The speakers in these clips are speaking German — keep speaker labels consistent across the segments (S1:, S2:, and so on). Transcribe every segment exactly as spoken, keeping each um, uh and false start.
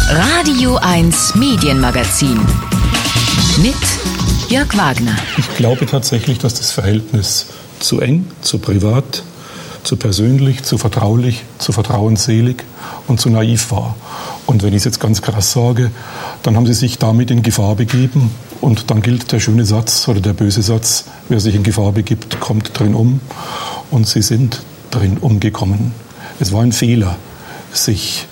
S1: Radio eins Medienmagazin mit Jörg Wagner.
S2: Ich glaube tatsächlich, dass das Verhältnis zu eng, zu privat, zu persönlich, zu vertraulich, zu vertrauensselig und zu naiv war. Und wenn ich es jetzt ganz krass sage, dann haben sie sich damit in Gefahr begeben. Und dann gilt der schöne Satz oder der böse Satz, wer sich in Gefahr begibt, kommt drin um. Und sie sind drin umgekommen. Es war ein Fehler, sich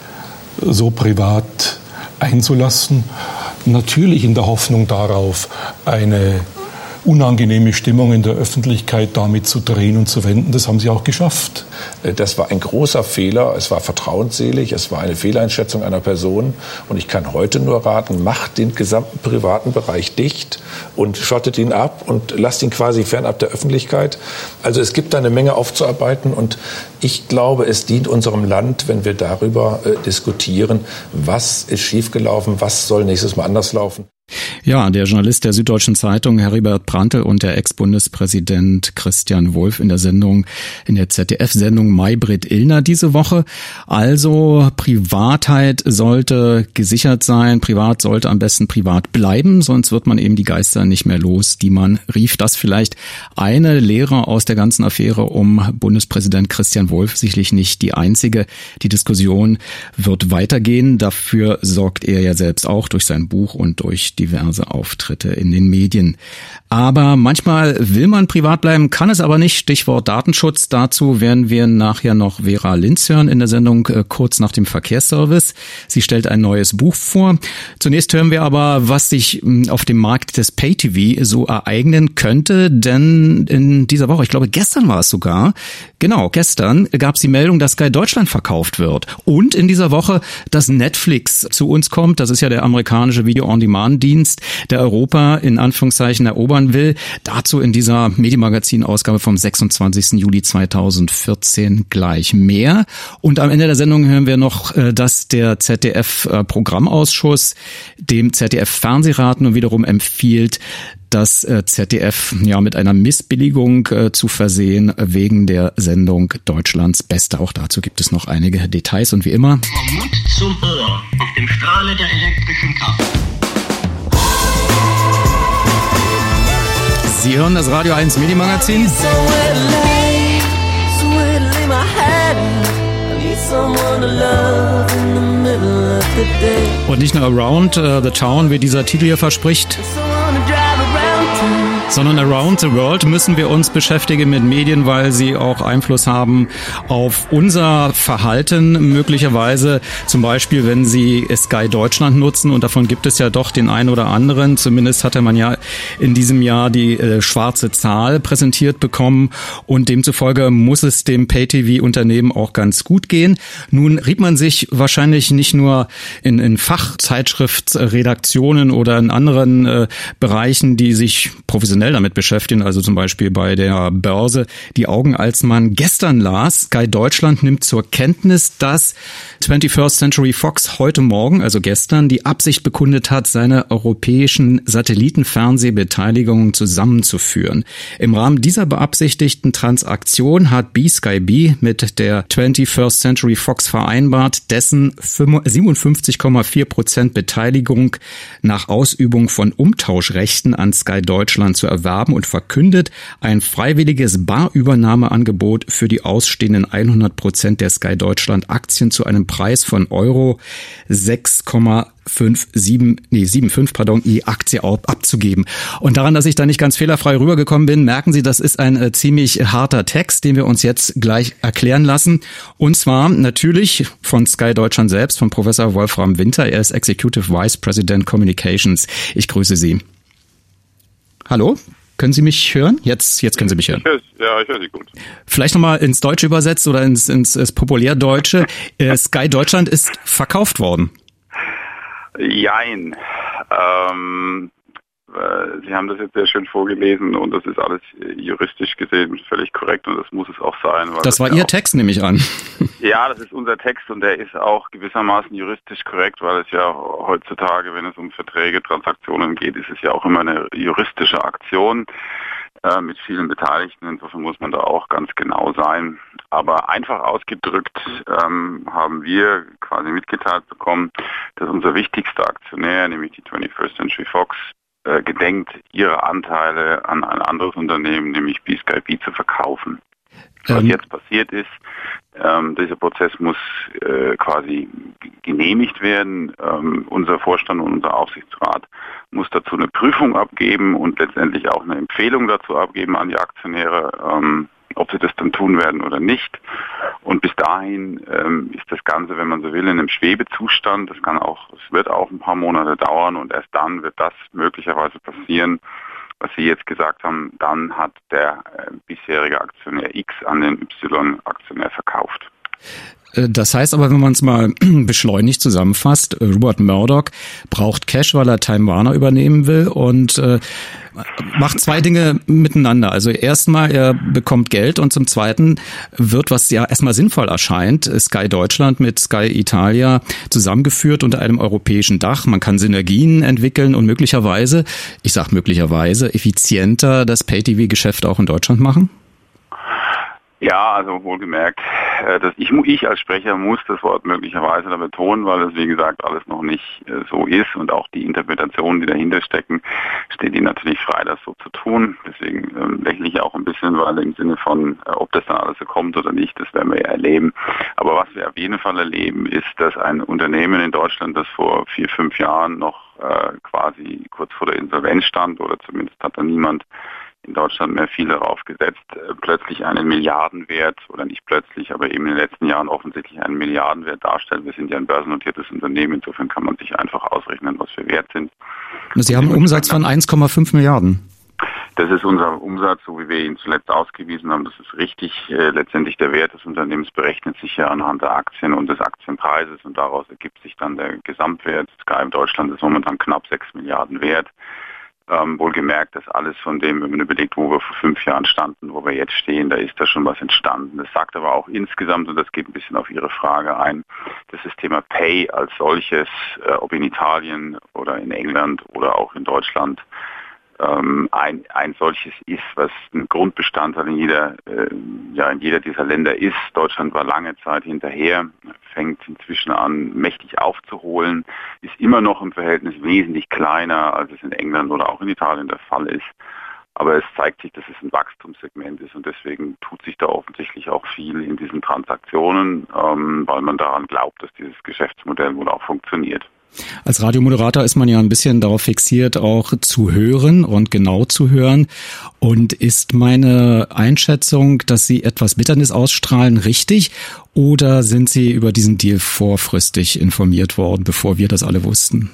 S2: so privat einzulassen. Natürlich in der Hoffnung darauf, eine unangenehme Stimmung in der Öffentlichkeit damit zu drehen und zu wenden. Das haben sie auch geschafft.
S3: Das war ein großer Fehler. Es war vertrauensselig. Es war eine Fehleinschätzung einer Person. Und ich kann heute nur raten, macht den gesamten privaten Bereich dicht und schottet ihn ab und lasst ihn quasi fernab der Öffentlichkeit. Also es gibt da eine Menge aufzuarbeiten. Und ich glaube, es dient unserem Land, wenn wir darüber äh, diskutieren, was ist schiefgelaufen, was soll nächstes Mal anders laufen.
S4: Ja, der Journalist der Süddeutschen Zeitung, Heribert Prantl, und der Ex-Bundespräsident Christian Wulff in der Sendung, in der Z D F-Sendung Maybrit Illner diese Woche. Also Privatheit sollte gesichert sein, privat sollte am besten privat bleiben, sonst wird man eben die Geister nicht mehr los, die man rief. Das vielleicht eine Lehre aus der ganzen Affäre um Bundespräsident Christian Wulff, sicherlich nicht die einzige. Die Diskussion wird weitergehen, dafür sorgt er ja selbst auch durch sein Buch und durch diverse Auftritte in den Medien. Aber manchmal will man privat bleiben, kann es aber nicht. Stichwort Datenschutz. Dazu werden wir nachher noch Vera Linz hören in der Sendung äh, kurz nach dem Verkehrsservice. Sie stellt ein neues Buch vor. Zunächst hören wir aber, was sich mh, auf dem Markt des Pay-T V so ereignen könnte. Denn in dieser Woche, ich glaube gestern war es sogar, genau, gestern gab es die Meldung, dass Sky Deutschland verkauft wird. Und in dieser Woche, dass Netflix zu uns kommt. Das ist ja der amerikanische Video-on-Demand-Dienst, der Europa in Anführungszeichen erobern will. Dazu in dieser Medienmagazin-Ausgabe vom sechsundzwanzigsten Juli zweitausendvierzehn gleich mehr. Und am Ende der Sendung hören wir noch, dass der Z D F-Programmausschuss dem Z D F-Fernsehrat nun wiederum empfiehlt, das Z D F ja mit einer Missbilligung äh, zu versehen wegen der Sendung Deutschlands Beste. Auch dazu gibt es noch einige Details und wie immer
S5: vom Mund zum Ohr auf dem Strahle der elektrischen Kraft.
S4: Sie hören das Radio eins Medienmagazin. Und nicht nur Around the Town, wie dieser Titel hier verspricht, sondern around the world müssen wir uns beschäftigen mit Medien, weil sie auch Einfluss haben auf unser Verhalten möglicherweise. Zum Beispiel, wenn sie Sky Deutschland nutzen, und davon gibt es ja doch den einen oder anderen. Zumindest hatte man ja in diesem Jahr die äh, schwarze Zahl präsentiert bekommen, und demzufolge muss es dem Pay-T V-Unternehmen auch ganz gut gehen. Nun rieb man sich wahrscheinlich nicht nur in, in Fachzeitschriftsredaktionen oder in anderen äh, Bereichen, die sich professionell damit beschäftigen, also zum Beispiel bei der Börse, die Augen, als man gestern las, Sky Deutschland nimmt zur Kenntnis, dass twenty-first Century Fox heute Morgen, also gestern, die Absicht bekundet hat, seine europäischen Satellitenfernsehbeteiligungen zusammenzuführen. Im Rahmen dieser beabsichtigten Transaktion hat B Sky B mit der twenty-first Century Fox vereinbart, dessen siebenundfünfzig Komma vier Prozent Beteiligung nach Ausübung von Umtauschrechten an Sky Deutschland zu erwerben, und verkündet ein freiwilliges Barübernahmeangebot für die ausstehenden hundert Prozent der Sky Deutschland Aktien zu einem Preis von Euro sechs Komma fünfundsiebzig, nee, fünfundsiebzig, pardon, je Aktie abzugeben. Und daran, dass ich da nicht ganz fehlerfrei rübergekommen bin, merken Sie, das ist ein äh, ziemlich harter Text, den wir uns jetzt gleich erklären lassen. Und zwar natürlich von Sky Deutschland selbst, von Professor Wolfram Winter. Er ist Executive Vice President Communications. Ich grüße Sie. Hallo? Können Sie mich hören? Jetzt, jetzt können Sie mich hören.
S6: Ich höre, ja, ich höre Sie gut.
S4: Vielleicht nochmal ins Deutsche übersetzt oder ins, ins, ins Populärdeutsche. Äh, Sky Deutschland ist verkauft worden.
S6: Jein. Ähm, Sie haben das jetzt sehr schön vorgelesen, und das ist alles juristisch gesehen völlig korrekt, und das muss es auch sein. Weil
S4: das war
S6: das
S4: Ihr
S6: ja
S4: Text, nehme ich an.
S6: Ja, das ist unser Text, und der ist auch gewissermaßen juristisch korrekt, weil es ja heutzutage, wenn es um Verträge, Transaktionen geht, ist es ja auch immer eine juristische Aktion. äh, mit vielen Beteiligten. Insofern muss man da auch ganz genau sein. Aber einfach ausgedrückt ähm, haben wir quasi mitgeteilt bekommen, dass unser wichtigster Aktionär, nämlich die twenty-first Century Fox, äh, gedenkt, ihre Anteile an ein anderes Unternehmen, nämlich BSkyB, zu verkaufen. Was ähm. jetzt passiert ist, ähm, dieser Prozess muss äh, quasi genehmigt werden. Ähm, unser Vorstand und unser Aufsichtsrat muss dazu eine Prüfung abgeben und letztendlich auch eine Empfehlung dazu abgeben an die Aktionäre, ähm, ob sie das dann tun werden oder nicht. Und bis dahin ähm, ist das Ganze, wenn man so will, in einem Schwebezustand. Das kann auch, es wird auch ein paar Monate dauern und erst dann wird das möglicherweise passieren, was Sie jetzt gesagt haben. Dann hat der äh, bisherige Aktionär X an den Y-Aktionär verkauft.
S4: Das heißt aber, wenn man es mal beschleunigt zusammenfasst, Rupert Murdoch braucht Cash, weil er Time Warner übernehmen will und äh, macht zwei Dinge miteinander. Also erstmal, er bekommt Geld und zum Zweiten wird, was ja erstmal sinnvoll erscheint, Sky Deutschland mit Sky Italia zusammengeführt unter einem europäischen Dach. Man kann Synergien entwickeln und möglicherweise, ich sag möglicherweise, effizienter das Pay-T V-Geschäft auch in Deutschland machen?
S6: Ja, also wohlgemerkt, dass ich, ich als Sprecher muss das Wort möglicherweise da betonen, weil es wie gesagt alles noch nicht so ist und auch die Interpretationen, die dahinter stecken, steht ihnen natürlich frei, das so zu tun. Deswegen ähm, lächle ich auch ein bisschen, weil im Sinne von, äh, ob das dann alles so kommt oder nicht, das werden wir ja erleben. Aber was wir auf jeden Fall erleben, ist, dass ein Unternehmen in Deutschland, das vor vier, fünf Jahren noch äh, quasi kurz vor der Insolvenz stand, oder zumindest hat da niemand in Deutschland mehr viel darauf gesetzt, plötzlich einen Milliardenwert, oder nicht plötzlich, aber eben in den letzten Jahren offensichtlich einen Milliardenwert darstellt. Wir sind ja ein börsennotiertes Unternehmen, insofern kann man sich einfach ausrechnen, was wir wert sind.
S4: Sie haben einen Umsatz von eins Komma fünf Milliarden.
S6: Das ist unser Umsatz, so wie wir ihn zuletzt ausgewiesen haben. Das ist richtig. Äh, letztendlich der Wert des Unternehmens berechnet sich ja anhand der Aktien und des Aktienpreises und daraus ergibt sich dann der Gesamtwert. Sky in Deutschland ist momentan knapp sechs Milliarden wert. Ähm, wohlgemerkt, dass alles von dem, wenn man überlegt, wo wir vor fünf Jahren standen, wo wir jetzt stehen, da ist da schon was entstanden. Das sagt aber auch insgesamt, und das geht ein bisschen auf Ihre Frage ein, dass das Thema Pay als solches, äh, ob in Italien oder in England oder auch in Deutschland, ähm, ein, ein solches ist, was ein Grundbestandteil in jeder, äh, ja, in jeder dieser Länder ist. Deutschland war lange Zeit hinterher, fängt inzwischen an, mächtig aufzuholen, ist immer noch im Verhältnis wesentlich kleiner, als es in England oder auch in Italien der Fall ist. Aber es zeigt sich, dass es ein Wachstumssegment ist und deswegen tut sich da offensichtlich auch viel in diesen Transaktionen, ähm, weil man daran glaubt, dass dieses Geschäftsmodell wohl auch funktioniert.
S4: Als Radiomoderator ist man ja ein bisschen darauf fixiert, auch zu hören und genau zu hören. Und ist meine Einschätzung, dass Sie etwas Bitternis ausstrahlen, richtig? Oder sind Sie über diesen Deal vorfristig informiert worden, bevor wir das alle wussten?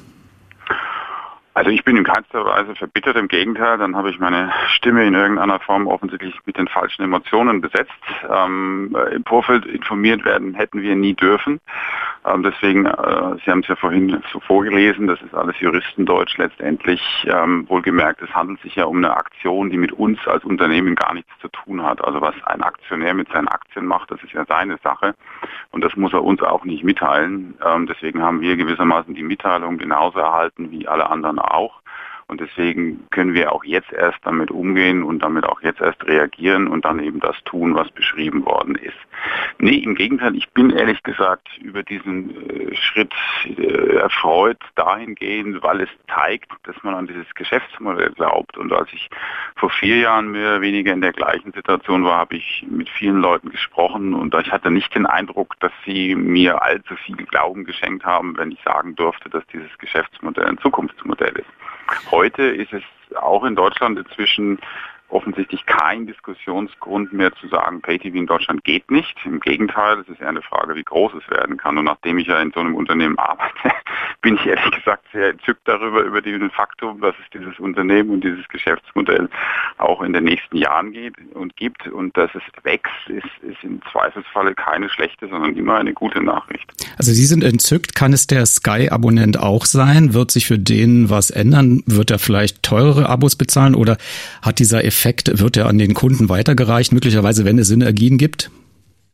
S6: Also ich bin in keinster Weise verbittert, im Gegenteil, dann habe ich meine Stimme in irgendeiner Form offensichtlich mit den falschen Emotionen besetzt. Ähm, im Vorfeld informiert werden hätten wir nie dürfen. Ähm, deswegen, äh, Sie haben es ja vorhin so vorgelesen, das ist alles Juristendeutsch letztendlich. Ähm, wohlgemerkt, es handelt sich ja um eine Aktion, die mit uns als Unternehmen gar nichts zu tun hat. Also was ein Aktionär mit seinen Aktien macht, das ist ja seine Sache und das muss er uns auch nicht mitteilen. Ähm, deswegen haben wir gewissermaßen die Mitteilung genauso erhalten wie alle anderen auch. Und deswegen können wir auch jetzt erst damit umgehen und damit auch jetzt erst reagieren und dann eben das tun, was beschrieben worden ist. Nee, im Gegenteil, ich bin ehrlich gesagt über diesen äh, Schritt äh, erfreut dahingehend, weil es zeigt, dass man an dieses Geschäftsmodell glaubt. Und als ich vor vier Jahren mehr oder weniger in der gleichen Situation war, habe ich mit vielen Leuten gesprochen und ich hatte nicht den Eindruck, dass sie mir allzu viel Glauben geschenkt haben, wenn ich sagen durfte, dass dieses Geschäftsmodell ein Zukunftsmodell ist. Heute ist es auch in Deutschland inzwischen offensichtlich kein Diskussionsgrund mehr zu sagen, Pay-T V in Deutschland geht nicht. Im Gegenteil, es ist eher eine Frage, wie groß es werden kann. Und nachdem ich ja in so einem Unternehmen arbeite, bin ich ehrlich gesagt sehr entzückt darüber, über den Faktum, dass es dieses Unternehmen und dieses Geschäftsmodell auch in den nächsten Jahren geht und gibt. Und dass es wächst, ist, ist im Zweifelsfalle keine schlechte, sondern immer eine gute Nachricht.
S4: Also Sie sind entzückt. Kann es der Sky-Abonnent auch sein? Wird sich für den was ändern? Wird er vielleicht teurere Abos bezahlen oder hat dieser Effekt, wird er an den Kunden weitergereicht, möglicherweise, wenn es Synergien gibt?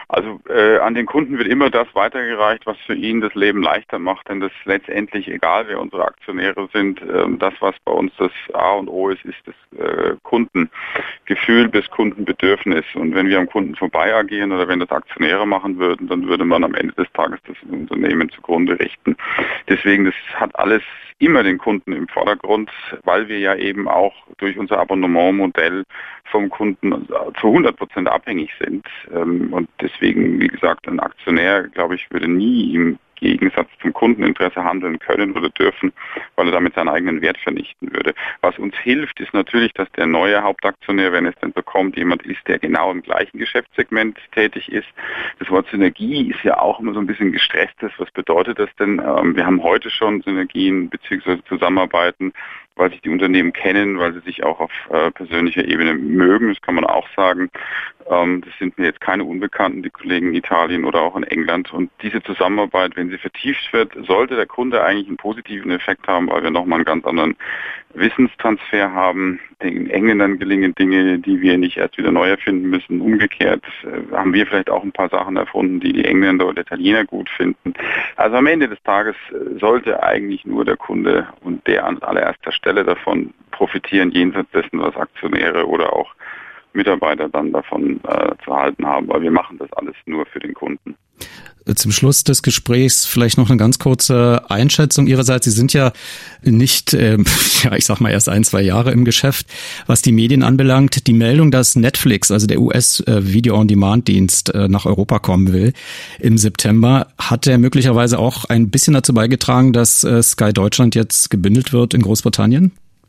S6: Also äh, an den Kunden wird immer das weitergereicht, was für ihn das Leben leichter macht, denn das ist letztendlich, egal wer unsere Aktionäre sind, äh, das, was bei uns das A und O ist, ist das äh, Kundengefühl bis Kundenbedürfnis. Und wenn wir am Kunden vorbei agieren oder wenn das Aktionäre machen würden, dann würde man am Ende des Tages das Unternehmen zugrunde richten. Deswegen, das hat alles immer den Kunden im Vordergrund, weil wir ja eben auch durch unser Abonnementmodell vom Kunden zu hundert Prozent abhängig sind. Und deswegen, wie gesagt, ein Aktionär, glaube ich, würde nie im Gegensatz zum Kundeninteresse handeln können oder dürfen, weil er damit seinen eigenen Wert vernichten würde. Was uns hilft, ist natürlich, dass der neue Hauptaktionär, wenn es denn so kommt, jemand ist, der genau im gleichen Geschäftssegment tätig ist. Das Wort Synergie ist ja auch immer so ein bisschen gestresstes. Was bedeutet das denn? Wir haben heute schon Synergien bzw. Zusammenarbeiten, weil sich die Unternehmen kennen, weil sie sich auch auf äh, persönlicher Ebene mögen. Das kann man auch sagen. Ähm, das sind mir jetzt keine Unbekannten, die Kollegen in Italien oder auch in England. Und diese Zusammenarbeit, wenn sie vertieft wird, sollte der Kunde eigentlich einen positiven Effekt haben, weil wir nochmal einen ganz anderen Wissenstransfer haben. Den Engländern gelingen Dinge, die wir nicht erst wieder neu erfinden müssen. Umgekehrt äh, haben wir vielleicht auch ein paar Sachen erfunden, die die Engländer oder Italiener gut finden. Also am Ende des Tages äh, sollte eigentlich nur der Kunde und der an allererster Stelle davon profitieren, jenseits dessen, was Aktionäre oder auch Mitarbeiter dann davon äh, zu halten haben, weil wir machen das alles nur für den Kunden.
S4: Zum Schluss des Gesprächs vielleicht noch eine ganz kurze Einschätzung Ihrerseits. Sie sind ja nicht, äh, ja, ich sag mal erst ein, zwei Jahre im Geschäft, was die Medien anbelangt. Die Meldung, dass Netflix, also der U S-Video-on-Demand-Dienst, äh, nach Europa kommen will im September, hat der möglicherweise auch ein bisschen dazu beigetragen, dass äh, Sky Deutschland jetzt gebündelt wird in Großbritannien?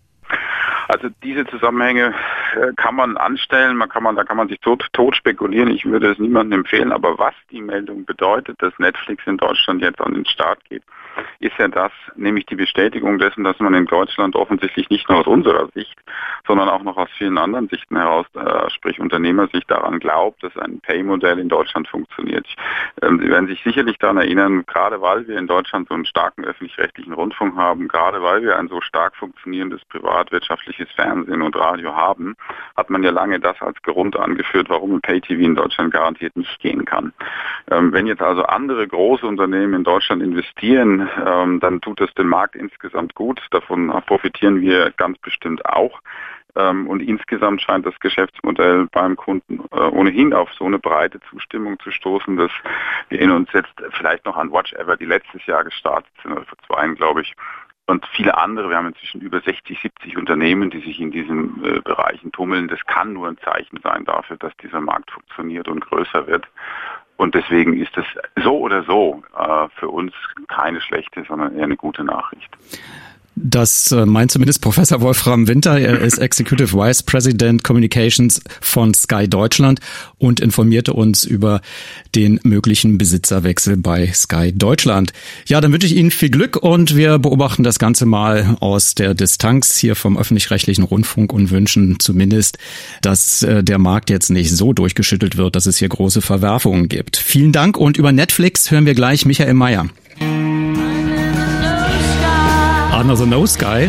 S6: Also diese Zusammenhänge äh, kann man anstellen, man kann man, da kann man sich tot, tot spekulieren. Ich würde es niemandem empfehlen, aber was die Meldung bedeutet, dass Netflix in Deutschland jetzt an den Start geht, ist ja das, nämlich die Bestätigung dessen, dass man in Deutschland offensichtlich nicht nur aus unserer Sicht, sondern auch noch aus vielen anderen Sichten heraus, äh, sprich Unternehmersicht, daran glaubt, dass ein Pay-Modell in Deutschland funktioniert. Ähm, Sie werden sich sicherlich daran erinnern, gerade weil wir in Deutschland so einen starken öffentlich-rechtlichen Rundfunk haben, gerade weil wir ein so stark funktionierendes privatwirtschaftliches Fernsehen und Radio haben, hat man ja lange das als Grund angeführt, warum ein Pay-T V in Deutschland garantiert nicht gehen kann. Ähm, wenn jetzt also andere große Unternehmen in Deutschland investieren, ähm, dann tut das dem Markt insgesamt gut. Davon profitieren wir ganz bestimmt auch. Ähm, und insgesamt scheint das Geschäftsmodell beim Kunden äh, ohnehin auf so eine breite Zustimmung zu stoßen, dass wir in uns jetzt vielleicht noch an Watch Ever, die letztes Jahr gestartet sind, oder vor zwei Jahren, glaube ich, und viele andere. Wir haben inzwischen über sechzig, siebzig Unternehmen, die sich in diesen äh, Bereichen tummeln. Das kann nur ein Zeichen sein dafür, dass dieser Markt funktioniert und größer wird. Und deswegen ist es so oder so äh, für uns keine schlechte, sondern eher eine gute Nachricht.
S4: Das meint zumindest Professor Wolfram Winter. Er ist Executive Vice President Communications von Sky Deutschland und informierte uns über den möglichen Besitzerwechsel bei Sky Deutschland. Ja, dann wünsche ich Ihnen viel Glück und wir beobachten das Ganze mal aus der Distanz hier vom öffentlich-rechtlichen Rundfunk und wünschen zumindest, dass der Markt jetzt nicht so durchgeschüttelt wird, dass es hier große Verwerfungen gibt. Vielen Dank und über Netflix hören wir gleich Michael Mayer. Under the No Sky.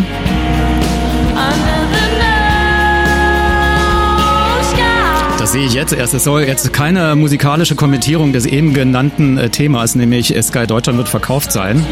S4: Das sehe ich jetzt erst. Es soll jetzt keine musikalische Kommentierung des eben genannten äh, Themas, nämlich Sky Deutschland wird verkauft sein.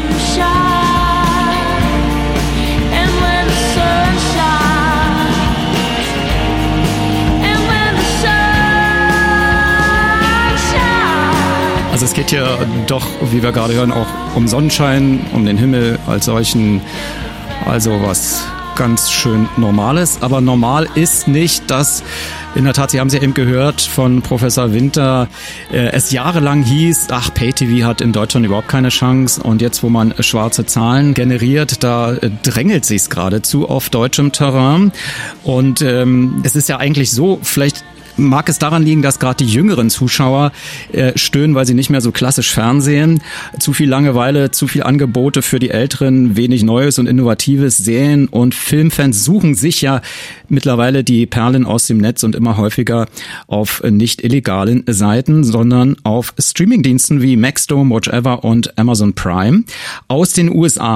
S4: Also es geht hier doch, wie wir gerade hören, auch um Sonnenschein, um den Himmel als solchen. Also was ganz schön Normales. Aber normal ist nicht, dass, in der Tat, Sie haben es ja eben gehört von Professor Winter, äh, es jahrelang hieß, ach, Pay-T V hat in Deutschland überhaupt keine Chance. Und jetzt, wo man schwarze Zahlen generiert, da äh, drängelt sich's geradezu auf deutschem Terrain. Und ähm, es ist ja eigentlich so, vielleicht mag es daran liegen, dass gerade die jüngeren Zuschauer äh, stöhnen, weil sie nicht mehr so klassisch fernsehen. Zu viel Langeweile, zu viel Angebote für die Älteren, wenig Neues und Innovatives. Serien- und Filmfans suchen sich ja mittlerweile die Perlen aus dem Netz und immer häufiger auf nicht illegalen Seiten, sondern auf Streamingdiensten wie Maxdome, Watch Ever und Amazon Prime aus den U S A.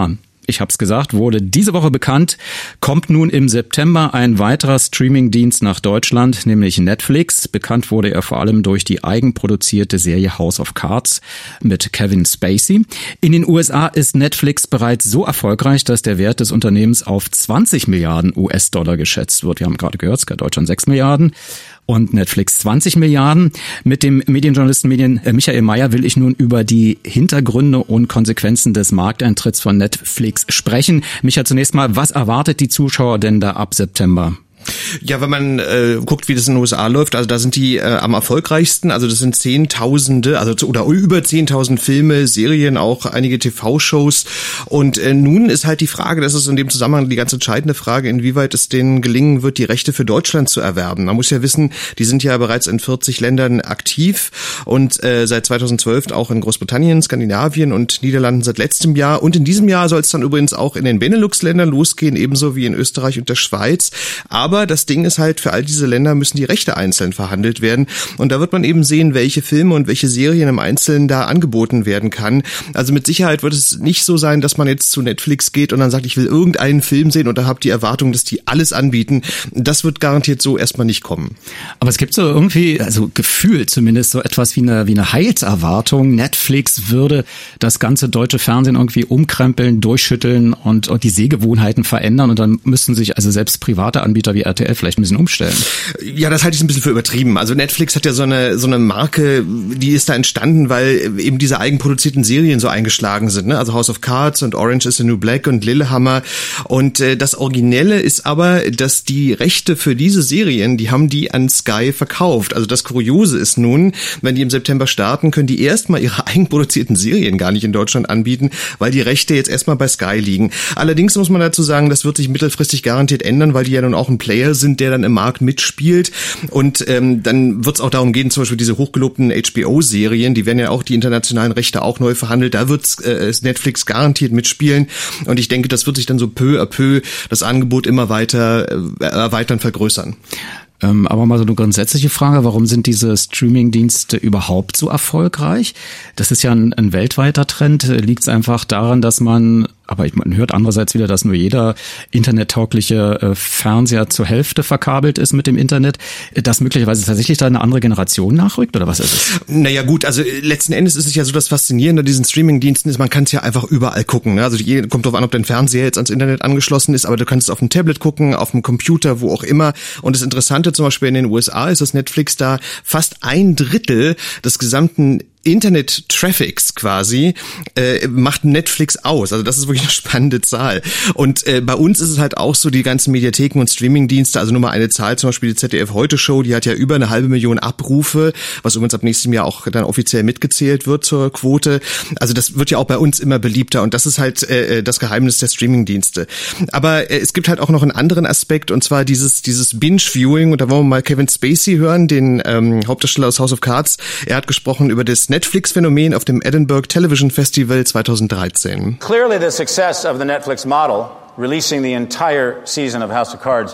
S4: ich habe es gesagt, wurde diese Woche bekannt, kommt nun im September ein weiterer Streamingdienst nach Deutschland, nämlich Netflix. Bekannt wurde er vor allem durch die eigenproduzierte Serie House of Cards mit Kevin Spacey. In den U S A ist Netflix bereits so erfolgreich, dass der Wert des Unternehmens auf zwanzig Milliarden U S-Dollar geschätzt wird. Wir haben gerade gehört, Sky Deutschland sechs Milliarden. Und Netflix zwanzig Milliarden. Mit dem Medienjournalisten Medien, äh, Michael Mayer will ich nun über die Hintergründe und Konsequenzen des Markteintritts von Netflix sprechen. Michael, zunächst mal, was erwartet die Zuschauer denn da ab September?
S7: Ja, wenn man äh, guckt, wie das in den U S A läuft, also da sind die äh, am erfolgreichsten, also das sind Zehntausende, also zu, oder über zehntausend Filme, Serien, auch einige T V-Shows und äh, nun ist halt die Frage, das ist in dem Zusammenhang die ganz entscheidende Frage, inwieweit es denen gelingen wird, die Rechte für Deutschland zu erwerben. Man muss ja wissen, die sind ja bereits in vierzig Ländern aktiv und äh, seit zweitausendzwölf auch in Großbritannien, Skandinavien und Niederlanden seit letztem Jahr und in diesem Jahr soll es dann übrigens auch in den Benelux-Ländern losgehen, ebenso wie in Österreich und der Schweiz, aber Aber das Ding ist halt, für all diese Länder müssen die Rechte einzeln verhandelt werden. Und da wird man eben sehen, welche Filme und welche Serien im Einzelnen da angeboten werden kann. Also mit Sicherheit wird es nicht so sein, dass man jetzt zu Netflix geht und dann sagt, ich will irgendeinen Film sehen und da habt die Erwartung, dass die alles anbieten. Das wird garantiert so erstmal nicht kommen.
S4: Aber es gibt so irgendwie, also gefühlt zumindest, so etwas wie eine, wie eine Heilserwartung. Netflix würde das ganze deutsche Fernsehen irgendwie umkrempeln, durchschütteln und, und die Sehgewohnheiten verändern. Und dann müssten sich also selbst private Anbieter wie R T L vielleicht ein bisschen umstellen.
S7: Ja, das halte ich ein bisschen für übertrieben. Also Netflix hat ja so eine so eine Marke, die ist da entstanden, weil eben diese eigenproduzierten Serien so eingeschlagen sind, ne? Also House of Cards und Orange is the New Black und Lillehammer. Und äh, das Originelle ist aber, dass die Rechte für diese Serien, die haben die an Sky verkauft. Also das Kuriose ist nun, wenn die im September starten, können die erstmal ihre eigenproduzierten Serien gar nicht in Deutschland anbieten, weil die Rechte jetzt erstmal bei Sky liegen. Allerdings muss man dazu sagen, das wird sich mittelfristig garantiert ändern, weil die ja nun auch ein Player sind, der dann im Markt mitspielt und ähm, dann wird es auch darum gehen, zum Beispiel diese hochgelobten H B O-Serien, die werden ja auch die internationalen Rechte auch neu verhandelt, da wird äh, Netflix garantiert mitspielen und ich denke, das wird sich dann so peu à peu das Angebot immer weiter äh, erweitern, vergrößern.
S4: Ähm, aber mal so eine grundsätzliche Frage, warum sind diese Streaming-Dienste überhaupt so erfolgreich? Das ist ja ein, ein weltweiter Trend. Liegt es einfach daran, dass man, aber man hört andererseits wieder, dass nur jeder internettaugliche äh, Fernseher zur Hälfte verkabelt ist mit dem Internet, dass möglicherweise tatsächlich da eine andere Generation nachrückt, oder was ist es?
S7: Naja gut, also letzten Endes ist es ja so, das Faszinierende an diesen Streaming-Diensten ist, man kann es ja einfach überall gucken. Ne? Also die, kommt drauf an, ob dein Fernseher jetzt ans Internet angeschlossen ist, aber du kannst es auf dem Tablet gucken, auf dem Computer, wo auch immer. Und das Interessante zum Beispiel in den U S A ist, dass Netflix da fast ein Drittel des gesamten Internet-Traffics quasi äh, macht Netflix aus. Also das ist wirklich eine spannende Zahl. Und äh, bei uns ist es halt auch so, die ganzen Mediatheken und Streaming-Dienste, also nur mal eine Zahl, zum Beispiel die Z D F-Heute-Show, die hat ja über eine halbe Million Abrufe, was übrigens ab nächstem Jahr auch dann offiziell mitgezählt wird zur Quote. Also das wird ja auch bei uns immer beliebter und das ist halt äh, das Geheimnis der Streaming-Dienste. Aber äh, es gibt halt auch noch einen anderen Aspekt und zwar dieses dieses Binge-Viewing und da wollen wir mal Kevin Spacey hören, den ähm, Hauptdarsteller aus House of Cards. Er hat gesprochen über das Netflix-Phänomen auf dem Edinburgh Television Festival zweitausenddreizehn.
S8: Clearly the success of the Netflix model, releasing the entire season of House of Cards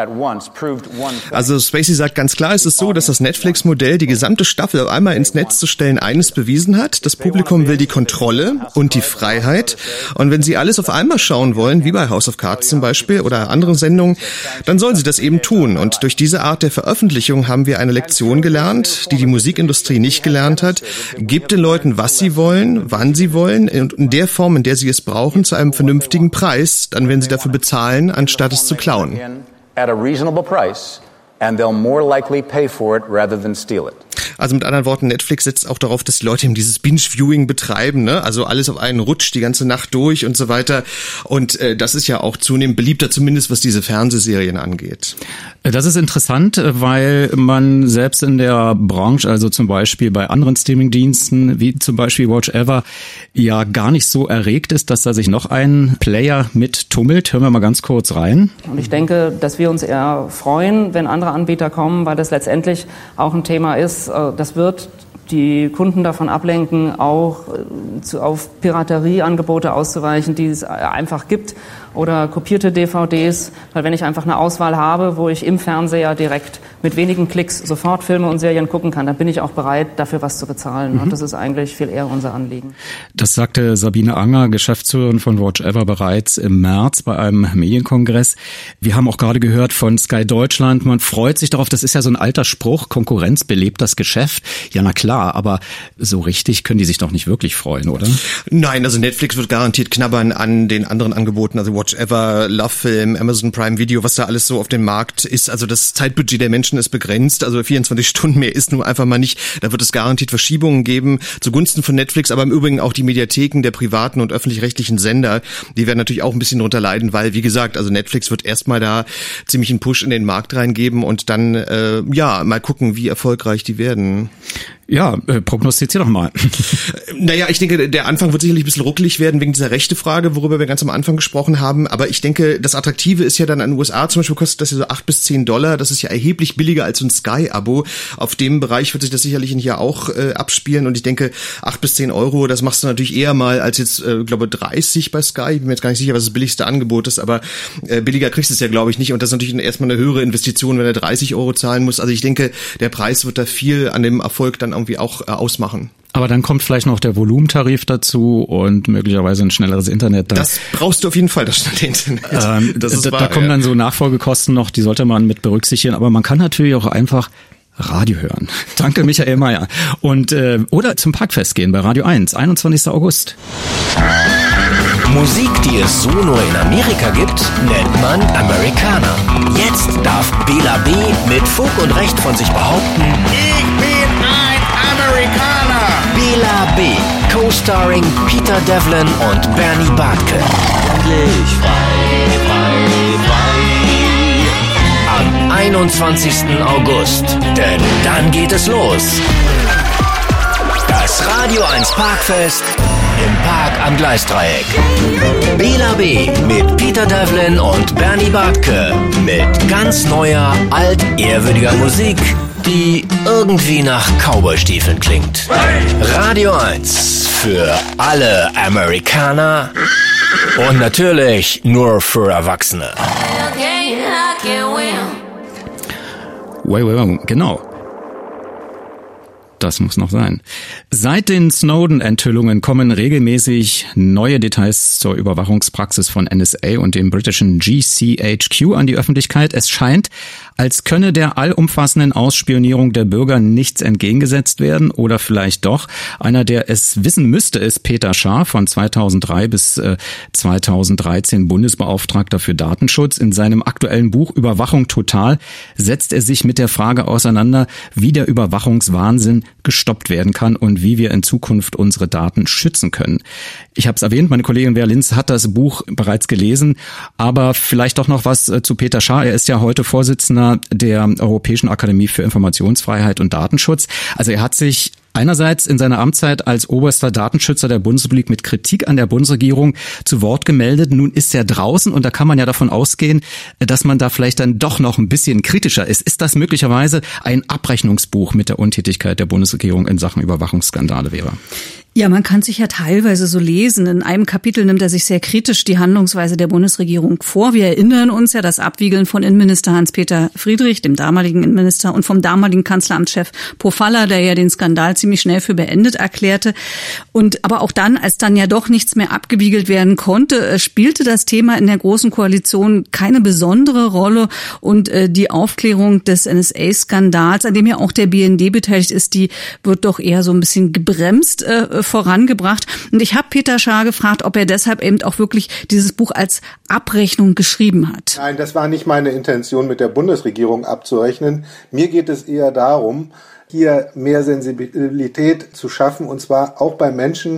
S7: Also Spacey sagt ganz klar, es ist so, dass das Netflix-Modell, die gesamte Staffel auf einmal ins Netz zu stellen, eines bewiesen hat. Das Publikum will die Kontrolle und die Freiheit. Und wenn sie alles auf einmal schauen wollen, wie bei House of Cards zum Beispiel oder anderen Sendungen, dann sollen sie das eben tun. Und durch diese Art der Veröffentlichung haben wir eine Lektion gelernt, die die Musikindustrie nicht gelernt hat. Gebt den Leuten, was sie wollen, wann sie wollen und in der Form, in der sie es brauchen, zu einem vernünftigen Preis. Dann werden sie dafür bezahlen, anstatt es zu klauen.
S8: At a reasonable price, and they'll more likely pay for it rather than steal it.
S7: Also mit anderen Worten, Netflix setzt auch darauf, dass die Leute eben dieses Binge-Viewing betreiben, ne? Also alles auf einen Rutsch, die ganze Nacht durch und so weiter. Und äh, das ist ja auch zunehmend beliebter, zumindest was diese Fernsehserien angeht.
S4: Das ist interessant, weil man selbst in der Branche, also zum Beispiel bei anderen Streamingdiensten, wie zum Beispiel Watch Ever, ja gar nicht so erregt ist, dass da sich noch ein Player mit tummelt. Hören wir mal ganz kurz rein.
S9: Und ich denke, dass wir uns eher freuen, wenn andere Anbieter kommen, weil das letztendlich auch ein Thema ist. Das wird die Kunden davon ablenken, auch zu, auf Piraterieangebote auszuweichen, die es einfach gibt, oder kopierte D V Ds, weil wenn ich einfach eine Auswahl habe, wo ich im Fernseher direkt mit wenigen Klicks sofort Filme und Serien gucken kann, dann bin ich auch bereit, dafür was zu bezahlen. Mhm. Und das ist eigentlich viel eher unser Anliegen.
S4: Das sagte Sabine Anger, Geschäftsführerin von Watch Ever, bereits im März bei einem Medienkongress. Wir haben auch gerade gehört von Sky Deutschland, man freut sich darauf, das ist ja so ein alter Spruch, Konkurrenz belebt das Geschäft. Ja, na klar, aber so richtig können die sich doch nicht wirklich freuen, oder?
S7: Nein, also Netflix wird garantiert knabbern an den anderen Angeboten, also Watch Ever, Lovefilm, Amazon Prime Video, was da alles so auf dem Markt ist. Also das Zeitbudget der Menschen ist begrenzt, also vierundzwanzig Stunden mehr ist nur einfach mal nicht. Da wird es garantiert Verschiebungen geben zugunsten von Netflix, aber im Übrigen auch die Mediatheken der privaten und öffentlich-rechtlichen Sender, die werden natürlich auch ein bisschen drunter leiden, weil, wie gesagt, also Netflix wird erstmal da ziemlich einen Push in den Markt reingeben und dann, äh, ja, mal gucken, wie erfolgreich die werden.
S4: Ja, äh, prognostizier doch mal.
S7: Naja, ich denke, der Anfang wird sicherlich ein bisschen ruckelig werden wegen dieser Rechte-Frage, worüber wir ganz am Anfang gesprochen haben. Aber ich denke, das Attraktive ist ja dann in den U S A zum Beispiel, kostet das ja so acht bis zehn Dollar. Das ist ja erheblich billiger als so ein Sky-Abo. Auf dem Bereich wird sich das sicherlich hier auch äh, abspielen. Und ich denke, acht bis zehn Euro, das machst du natürlich eher mal als jetzt, äh, glaube dreißig bei Sky. Ich bin mir jetzt gar nicht sicher, was das billigste Angebot ist, aber äh, billiger kriegst du es ja, glaube ich, nicht. Und das ist natürlich erstmal eine höhere Investition, wenn er dreißig Euro zahlen muss. Also ich denke, der Preis wird da viel an dem Erfolg dann irgendwie auch äh, ausmachen.
S4: Aber dann kommt vielleicht noch der Volumentarif dazu und möglicherweise ein schnelleres Internet. Da,
S7: das brauchst du auf jeden Fall, das schnelle Internet.
S4: Ähm, das ist da, wahr, da kommen ja. dann so Nachfolgekosten noch, die sollte man mit berücksichtigen. Aber man kann natürlich auch einfach Radio hören. Danke, Michael Mayer. Und äh, oder zum Parkfest gehen bei Radio eins, einundzwanzigster August.
S10: Musik, die es so nur in Amerika gibt, nennt man Americana. Jetzt darf Bela B. mit Fug und Recht von sich behaupten:
S11: Ich bin ein Amerikaner!
S10: Bela B. Co-starring Peter Devlin und Bernie Bartke.
S11: Endlich frei, frei, frei.
S10: Am einundzwanzigsten August, denn dann geht es los. Das Radio eins Parkfest im Park am Gleisdreieck. Bela B. mit Peter Devlin und Bernie Bartke mit ganz neuer, altehrwürdiger Musik, die irgendwie nach Cowboystiefeln klingt. Radio eins für alle Amerikaner und natürlich nur für Erwachsene.
S4: Wait, wait, wait, genau. Das muss noch sein. Seit den Snowden-Enthüllungen kommen regelmäßig neue Details zur Überwachungspraxis von N S A und dem britischen G C H Q an die Öffentlichkeit. Es scheint, als könne der allumfassenden Ausspionierung der Bürger nichts entgegengesetzt werden oder vielleicht doch. Einer, der es wissen müsste, ist Peter Schaar, von zweitausenddrei bis äh, zweitausenddreizehn Bundesbeauftragter für Datenschutz. In seinem aktuellen Buch Überwachung total setzt er sich mit der Frage auseinander, wie der Überwachungswahnsinn gestoppt werden kann und wie wir in Zukunft unsere Daten schützen können. Ich habe es erwähnt, meine Kollegin Vera Linz hat das Buch bereits gelesen, aber vielleicht doch noch was zu Peter Schaar. Er ist ja heute Vorsitzender der Europäischen Akademie für Informationsfreiheit und Datenschutz. Also er hat sich einerseits in seiner Amtszeit als oberster Datenschützer der Bundesrepublik mit Kritik an der Bundesregierung zu Wort gemeldet. Nun ist er draußen und da kann man ja davon ausgehen, dass man da vielleicht dann doch noch ein bisschen kritischer ist. Ist das möglicherweise ein Abrechnungsbuch mit der Untätigkeit der Bundesregierung in Sachen Überwachungsskandale, Vera?
S12: Ja, man kann sich ja teilweise so lesen. In einem Kapitel nimmt er sich sehr kritisch die Handlungsweise der Bundesregierung vor. Wir erinnern uns ja das Abwiegeln von Innenminister Hans-Peter Friedrich, dem damaligen Innenminister, und vom damaligen Kanzleramtschef Pofalla, der ja den Skandal ziemlich schnell für beendet erklärte. Und aber auch dann, als dann ja doch nichts mehr abgewiegelt werden konnte, spielte das Thema in der Großen Koalition keine besondere Rolle. Und äh, die Aufklärung des N S A-Skandals, an dem ja auch der B N D beteiligt ist, die wird doch eher so ein bisschen gebremst äh, vorangebracht. Und ich habe Peter Schaar gefragt, ob er deshalb eben auch wirklich dieses Buch als Abrechnung geschrieben hat.
S13: Nein, das war nicht meine Intention, mit der Bundesregierung abzurechnen. Mir geht es eher darum, hier mehr Sensibilität zu schaffen, und zwar auch bei Menschen,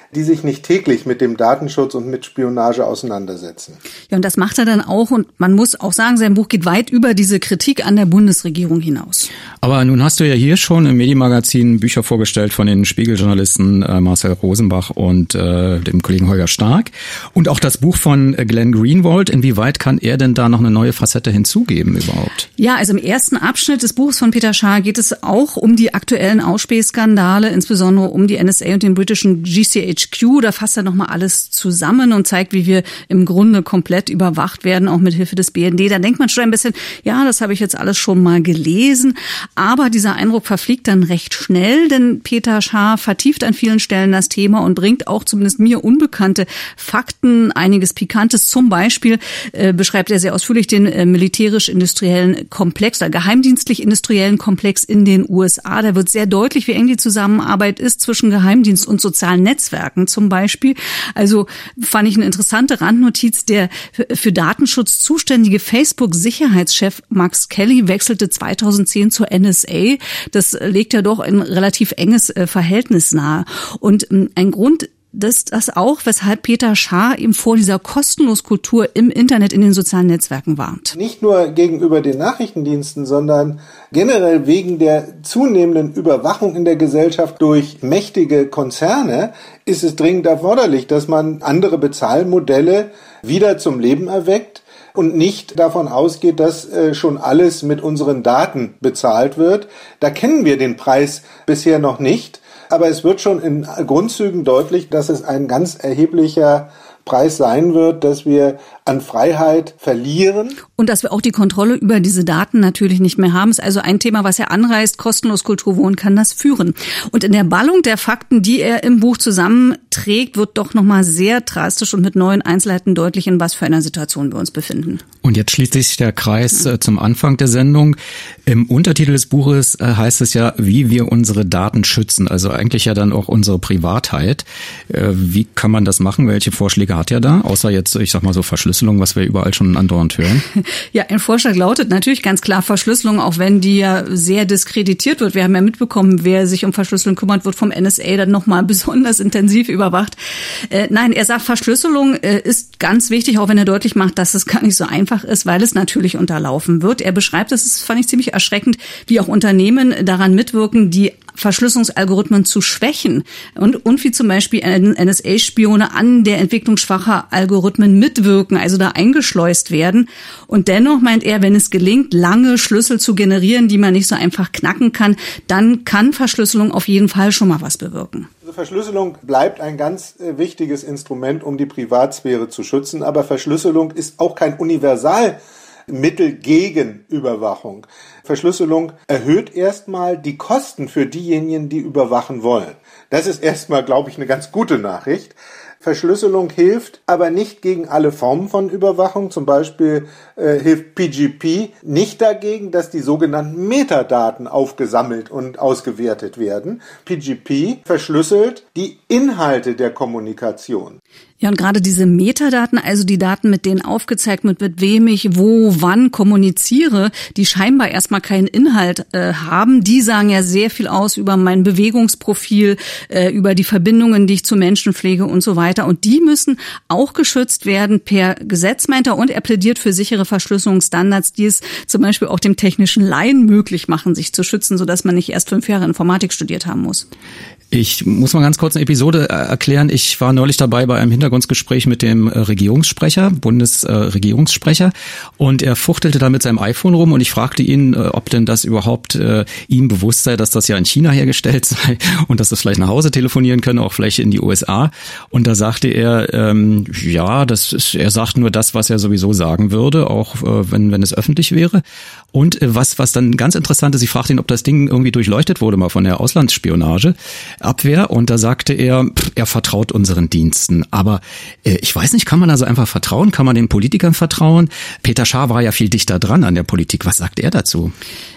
S13: die sich nicht täglich mit dem Datenschutz und mit Spionage auseinandersetzen.
S12: Ja, und das macht er dann auch. Und man muss auch sagen, sein Buch geht weit über diese Kritik an der Bundesregierung hinaus.
S4: Aber nun hast du ja hier schon im Medienmagazin Bücher vorgestellt von den Spiegeljournalisten äh, Marcel Rosenbach und äh, dem Kollegen Holger Stark. Und auch das Buch von äh, Glenn Greenwald. Inwieweit kann er denn da noch eine neue Facette hinzugeben überhaupt?
S12: Ja, also im ersten Abschnitt des Buchs von Peter Schaar geht es auch um die aktuellen Ausspähskandale, insbesondere um die N S A und den britischen G C H Q. Da fasst er nochmal alles zusammen und zeigt, wie wir im Grunde komplett überwacht werden, auch mit Hilfe des B N D. Da denkt man schon ein bisschen, ja, das habe ich jetzt alles schon mal gelesen. Aber dieser Eindruck verfliegt dann recht schnell, denn Peter Schaar vertieft an vielen Stellen das Thema und bringt auch zumindest mir unbekannte Fakten, einiges Pikantes. Zum Beispiel äh, beschreibt er sehr ausführlich den äh, militärisch-industriellen Komplex, der geheimdienstlich-industriellen Komplex in den U S A. Da wird sehr deutlich, wie eng die Zusammenarbeit ist zwischen Geheimdienst und sozialen Netzwerken zum Beispiel. Also fand ich eine interessante Randnotiz. Der für Datenschutz zuständige Facebook-Sicherheitschef Max Kelly wechselte zweitausendzehn zur N S A. Das legt ja doch ein relativ enges Verhältnis nahe. Und ein Grund, Das ist das auch, weshalb Peter Schaar eben vor dieser Kostenloskultur im Internet, in den sozialen Netzwerken warnt.
S13: Nicht nur gegenüber den Nachrichtendiensten, sondern generell wegen der zunehmenden Überwachung in der Gesellschaft durch mächtige Konzerne ist es dringend erforderlich, dass man andere Bezahlmodelle wieder zum Leben erweckt und nicht davon ausgeht, dass äh, schon alles mit unseren Daten bezahlt wird. Da kennen wir den Preis bisher noch nicht. Aber es wird schon in Grundzügen deutlich, dass es ein ganz erheblicher Preis sein wird, dass wir an Freiheit verlieren.
S12: Und dass wir auch die Kontrolle über diese Daten natürlich nicht mehr haben. Ist also ein Thema, was er anreißt. Kostenlos Kultur, wohin kann das führen? Und in der Ballung der Fakten, die er im Buch zusammenträgt, wird doch nochmal sehr drastisch und mit neuen Einzelheiten deutlich, in was für einer Situation wir uns befinden.
S4: Und jetzt schließt sich der Kreis äh, zum Anfang der Sendung. Im Untertitel des Buches äh, heißt es ja, wie wir unsere Daten schützen. Also eigentlich ja dann auch unsere Privatheit. Äh, wie kann man das machen? Welche Vorschläge hat er da? Außer jetzt, ich sag mal so, Verschlüsselung, was wir überall schon andauernd hören.
S12: Ja, ein Vorschlag lautet natürlich ganz klar Verschlüsselung, auch wenn die ja sehr diskreditiert wird. Wir haben ja mitbekommen, wer sich um Verschlüsselung kümmert, wird vom N S A dann nochmal besonders intensiv überwacht. Äh, nein, er sagt, Verschlüsselung äh, ist ganz wichtig, auch wenn er deutlich macht, dass es gar nicht so einfach ist, weil es natürlich unterlaufen wird. Er beschreibt, das ist, fand ich ziemlich erschreckend, wie auch Unternehmen daran mitwirken, die Verschlüsselungsalgorithmen zu schwächen und, und wie zum Beispiel N S A-Spione an der Entwicklung schwacher Algorithmen mitwirken, also da eingeschleust werden. Und dennoch meint er, wenn es gelingt, lange Schlüssel zu generieren, die man nicht so einfach knacken kann, dann kann Verschlüsselung auf jeden Fall schon mal was bewirken.
S13: Also Verschlüsselung bleibt ein ganz äh, wichtiges Instrument, um die Privatsphäre zu schützen, aber Verschlüsselung ist auch kein Universal Mittel gegen Überwachung. Verschlüsselung erhöht erstmal die Kosten für diejenigen, die überwachen wollen. Das ist erstmal, glaube ich, eine ganz gute Nachricht. Verschlüsselung hilft aber nicht gegen alle Formen von Überwachung. Zum Beispiel äh, hilft P G P nicht dagegen, dass die sogenannten Metadaten aufgesammelt und ausgewertet werden. P G P verschlüsselt die Inhalte der Kommunikation.
S12: Ja, und gerade diese Metadaten, also die Daten, mit denen aufgezeigt wird, mit wem ich wo, wann kommuniziere, die scheinbar erstmal keinen Inhalt äh, haben, die sagen ja sehr viel aus über mein Bewegungsprofil, äh, über die Verbindungen, die ich zu Menschen pflege und so weiter. Und die müssen auch geschützt werden per Gesetz, meint er. Und er plädiert für sichere Verschlüsselungsstandards, die es zum Beispiel auch dem technischen Laien möglich machen, sich zu schützen, sodass man nicht erst fünf Jahre Informatik studiert haben muss.
S4: Ich muss mal ganz kurz eine Episode erklären. Ich war neulich dabei bei einem Hintergrundgespräch mit dem Regierungssprecher, Bundesregierungssprecher, und er fuchtelte da mit seinem iPhone rum und ich fragte ihn, ob denn das überhaupt äh, ihm bewusst sei, dass das ja in China hergestellt sei und dass das vielleicht nach Hause telefonieren könne, auch vielleicht in die U S A. Und da sagte er, ähm, ja, das ist, er sagt nur das, was er sowieso sagen würde, auch äh, wenn wenn es öffentlich wäre. Und äh, was was dann ganz interessant ist, ich fragte ihn, ob das Ding irgendwie durchleuchtet wurde mal von der Auslandsspionage. Abwehr, und da sagte er, pff, er vertraut unseren Diensten. Aber äh, ich weiß nicht, kann man also einfach vertrauen? Kann man den Politikern vertrauen? Peter Schaar war ja viel dichter dran an der Politik. Was sagt er dazu?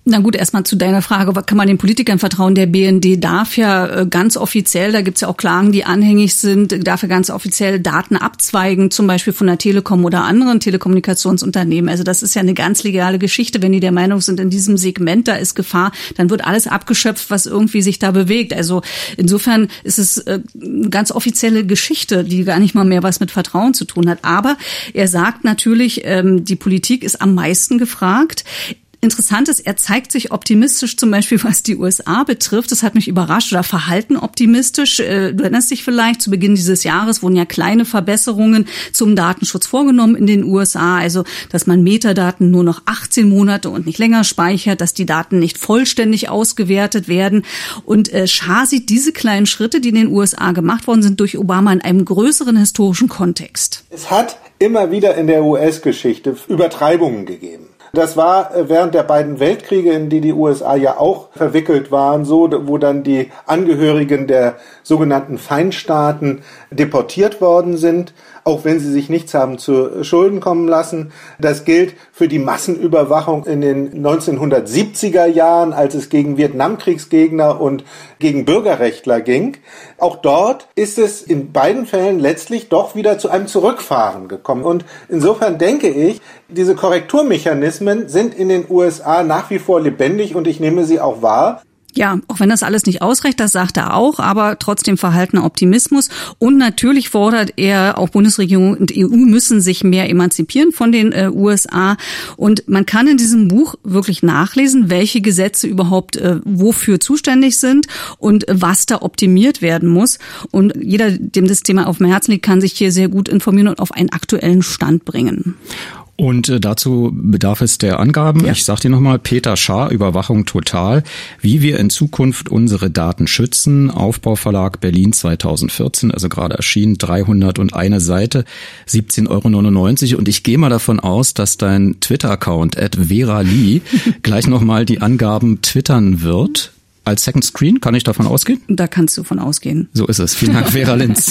S12: Na gut, erstmal zu deiner Frage, was kann man den Politikern vertrauen? Der B N D darf ja ganz offiziell, da gibt's ja auch Klagen, die anhängig sind, darf ja ganz offiziell Daten abzweigen, zum Beispiel von der Telekom oder anderen Telekommunikationsunternehmen. Also das ist ja eine ganz legale Geschichte. Wenn die der Meinung sind, in diesem Segment, da ist Gefahr, dann wird alles abgeschöpft, was irgendwie sich da bewegt. Also insofern ist es eine ganz offizielle Geschichte, die gar nicht mal mehr was mit Vertrauen zu tun hat. Aber er sagt natürlich, die Politik ist am meisten gefragt. Interessant ist, er zeigt sich optimistisch, zum Beispiel was die U S A betrifft. Das hat mich überrascht, oder verhalten optimistisch. Du erinnerst dich vielleicht, zu Beginn dieses Jahres wurden ja kleine Verbesserungen zum Datenschutz vorgenommen in den U S A. Also, dass man Metadaten nur noch achtzehn Monate und nicht länger speichert, dass die Daten nicht vollständig ausgewertet werden. Und äh, Shah sieht diese kleinen Schritte, die in den U S A gemacht worden sind, durch Obama in einem größeren historischen Kontext.
S13: Es hat immer wieder in der U S-Geschichte Übertreibungen gegeben. Das war während der beiden Weltkriege, in die die U S A ja auch verwickelt waren, so, wo dann die Angehörigen der sogenannten Feindstaaten deportiert worden sind, auch wenn sie sich nichts haben zu Schulden kommen lassen. Das gilt für die Massenüberwachung in den neunzehnhundertsiebziger Jahren, als es gegen Vietnamkriegsgegner und gegen Bürgerrechtler ging. Auch dort ist es in beiden Fällen letztlich doch wieder zu einem Zurückfahren gekommen. Und insofern denke ich, diese Korrekturmechanismen sind in den U S A nach wie vor lebendig und ich nehme sie auch wahr.
S12: Ja, auch wenn das alles nicht ausreicht, das sagt er auch, aber trotzdem verhaltener Optimismus. Und natürlich fordert er, auch Bundesregierung und E U müssen sich mehr emanzipieren von den äh, U S A. Und man kann in diesem Buch wirklich nachlesen, welche Gesetze überhaupt äh, wofür zuständig sind und was da optimiert werden muss. Und jeder, dem das Thema auf dem Herzen liegt, kann sich hier sehr gut informieren und auf einen aktuellen Stand bringen.
S4: Und äh, dazu bedarf es der Angaben. Ja. Ich sage dir nochmal, Peter Shah, Überwachung total, wie wir in Zukunft unsere Daten schützen. Aufbauverlag Berlin zweitausendvierzehn, also gerade erschienen, dreihunderteine Seite, siebzehn Euro neunundneunzig. Und ich gehe mal davon aus, dass dein Twitter-Account at Vera Lee gleich nochmal die Angaben twittern wird. Als Second Screen, kann ich davon ausgehen?
S12: Da kannst du von ausgehen.
S4: So ist es. Vielen Dank, Vera Linz.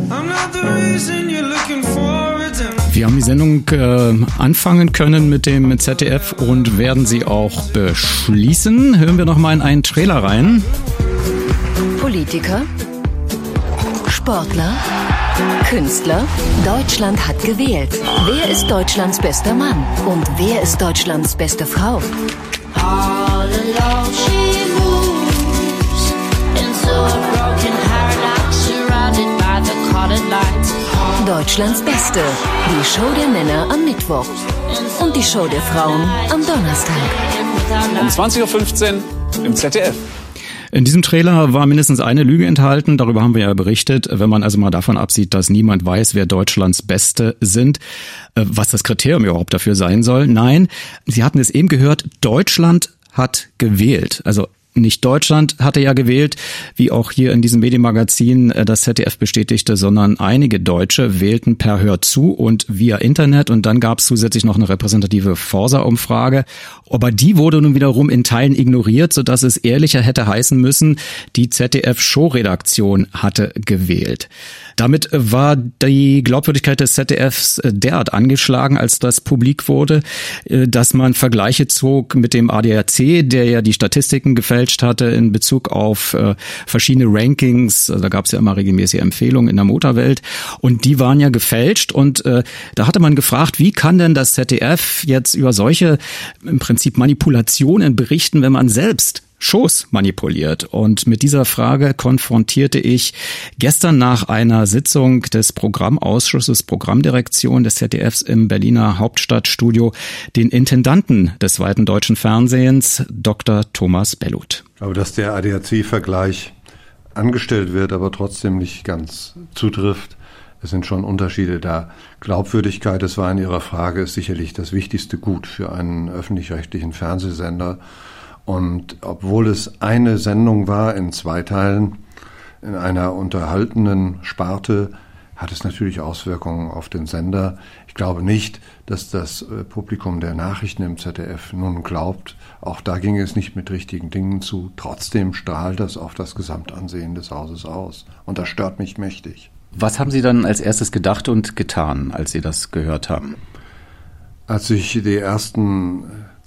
S4: Wir haben die Sendung äh, anfangen können mit dem Z D F und werden sie auch beschließen. Hören wir noch mal in einen Trailer rein.
S1: Politiker, Sportler, Künstler. Deutschland hat gewählt. Wer ist Deutschlands bester Mann? Und wer ist Deutschlands beste Frau? All alone she moves into a broken paradox surrounded by the colored lights. Deutschlands Beste. Die Show der Männer am Mittwoch und die Show der Frauen am Donnerstag.
S14: Um zwanzig Uhr fünfzehn im Z D F.
S4: In diesem Trailer war mindestens eine Lüge enthalten, darüber haben wir ja berichtet. Wenn man also mal davon absieht, dass niemand weiß, wer Deutschlands Beste sind, was das Kriterium überhaupt dafür sein soll. Nein, Sie hatten es eben gehört, Deutschland hat gewählt. Also nicht Deutschland hatte ja gewählt, wie auch hier in diesem Medienmagazin das Z D F bestätigte, sondern einige Deutsche wählten per Hör zu und via Internet. Und dann gab es zusätzlich noch eine repräsentative Forsa-Umfrage. Aber die wurde nun wiederum in Teilen ignoriert, sodass es ehrlicher hätte heißen müssen, die Z D F-Showredaktion hatte gewählt. Damit war die Glaubwürdigkeit des Z D Fs derart angeschlagen, als das publik wurde, dass man Vergleiche zog mit dem A D A C, der ja die Statistiken gefälscht hatte in Bezug auf äh, verschiedene Rankings. Also da gab es ja immer regelmäßige Empfehlungen in der Motorwelt und die waren ja gefälscht und äh, da hatte man gefragt, wie kann denn das Z D F jetzt über solche im Prinzip Manipulationen berichten, wenn man selbst Shows manipuliert. Und mit dieser Frage konfrontierte ich gestern nach einer Sitzung des Programmausschusses Programmdirektion des Z D Fs im Berliner Hauptstadtstudio den Intendanten des weiten deutschen Fernsehens, Doktor Thomas Bellut.
S15: Ich glaube, dass der A D A C-Vergleich angestellt wird, aber trotzdem nicht ganz zutrifft. Es sind schon Unterschiede da. Glaubwürdigkeit, das war in Ihrer Frage, ist sicherlich das wichtigste Gut für einen öffentlich-rechtlichen Fernsehsender. Und obwohl es eine Sendung war in zwei Teilen, in einer unterhaltenen Sparte, hat es natürlich Auswirkungen auf den Sender. Ich glaube nicht, dass das Publikum der Nachrichten im Z D F nun glaubt, auch da ging es nicht mit richtigen Dingen zu. Trotzdem strahlt das auf das Gesamtansehen des Hauses aus. Und das stört mich mächtig.
S16: Was haben Sie dann als erstes gedacht und getan, als Sie das gehört haben?
S15: Als ich die ersten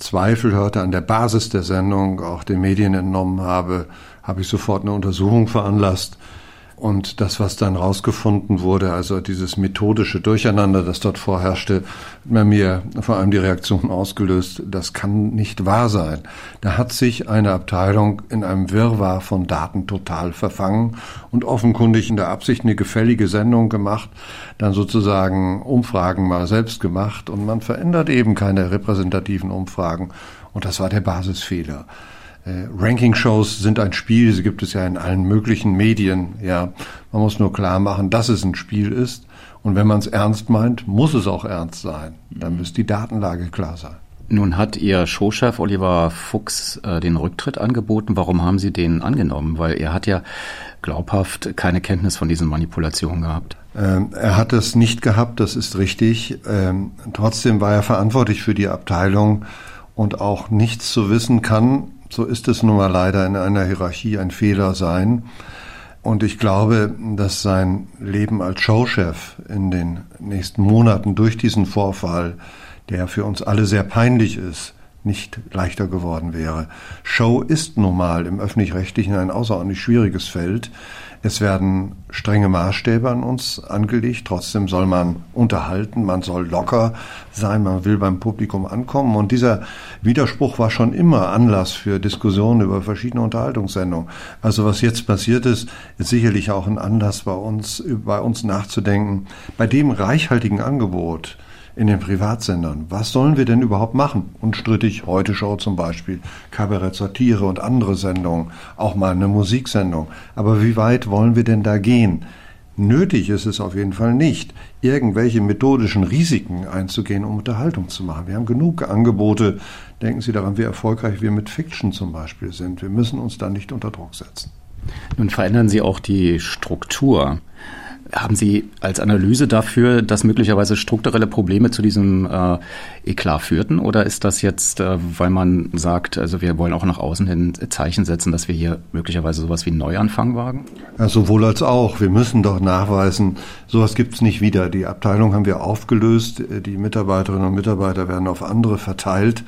S15: Zweifel hörte an der Basis der Sendung, auch den Medien entnommen habe, habe ich sofort eine Untersuchung veranlasst. Und das, was dann rausgefunden wurde, also dieses methodische Durcheinander, das dort vorherrschte, hat bei mir vor allem die Reaktion ausgelöst, das kann nicht wahr sein. Da hat sich eine Abteilung in einem Wirrwarr von Daten total verfangen und offenkundig in der Absicht eine gefällige Sendung gemacht, dann sozusagen Umfragen mal selbst gemacht und man verändert eben keine repräsentativen Umfragen. Und das war der Basisfehler. Äh, Ranking-Shows sind ein Spiel, sie gibt es ja in allen möglichen Medien. Ja, man muss nur klar machen, dass es ein Spiel ist. Und wenn man es ernst meint, muss es auch ernst sein. Dann müsste die Datenlage klar sein.
S16: Nun hat Ihr Showchef Oliver Fuchs äh, den Rücktritt angeboten. Warum haben Sie den angenommen? Weil er hat ja glaubhaft keine Kenntnis von diesen Manipulationen gehabt.
S15: Ähm, er hat es nicht gehabt, das ist richtig. Ähm, trotzdem war er verantwortlich für die Abteilung und auch nichts zu wissen kann, so ist es nun mal leider in einer Hierarchie, ein Fehler sein. Und ich glaube, dass sein Leben als Showchef in den nächsten Monaten durch diesen Vorfall, der für uns alle sehr peinlich ist, nicht leichter geworden wäre. Show ist nun mal im Öffentlich-Rechtlichen ein außerordentlich schwieriges Feld. Es werden strenge Maßstäbe an uns angelegt. Trotzdem soll man unterhalten, man soll locker sein, man will beim Publikum ankommen. Und dieser Widerspruch war schon immer Anlass für Diskussionen über verschiedene Unterhaltungssendungen. Also was jetzt passiert ist, ist sicherlich auch ein Anlass bei uns, bei uns nachzudenken. Bei dem reichhaltigen Angebot in den Privatsendern. Was sollen wir denn überhaupt machen? Unstrittig, Heute-Show zum Beispiel, Kabarett, Satire und andere Sendungen, auch mal eine Musiksendung. Aber wie weit wollen wir denn da gehen? Nötig ist es auf jeden Fall nicht, irgendwelche methodischen Risiken einzugehen, um Unterhaltung zu machen. Wir haben genug Angebote. Denken Sie daran, wie erfolgreich wir mit Fiction zum Beispiel sind. Wir müssen uns da nicht unter Druck setzen.
S16: Nun verändern Sie auch die Struktur. Haben Sie als Analyse dafür, dass möglicherweise strukturelle Probleme zu diesem äh, Eklat führten? Oder ist das jetzt, äh, weil man sagt, also wir wollen auch nach außen hin Zeichen setzen, dass wir hier möglicherweise sowas wie einen Neuanfang wagen?
S15: Ja, sowohl als auch. Wir müssen doch nachweisen, sowas gibt's nicht wieder. Die Abteilung haben wir aufgelöst. Die Mitarbeiterinnen und Mitarbeiter werden auf andere verteilt.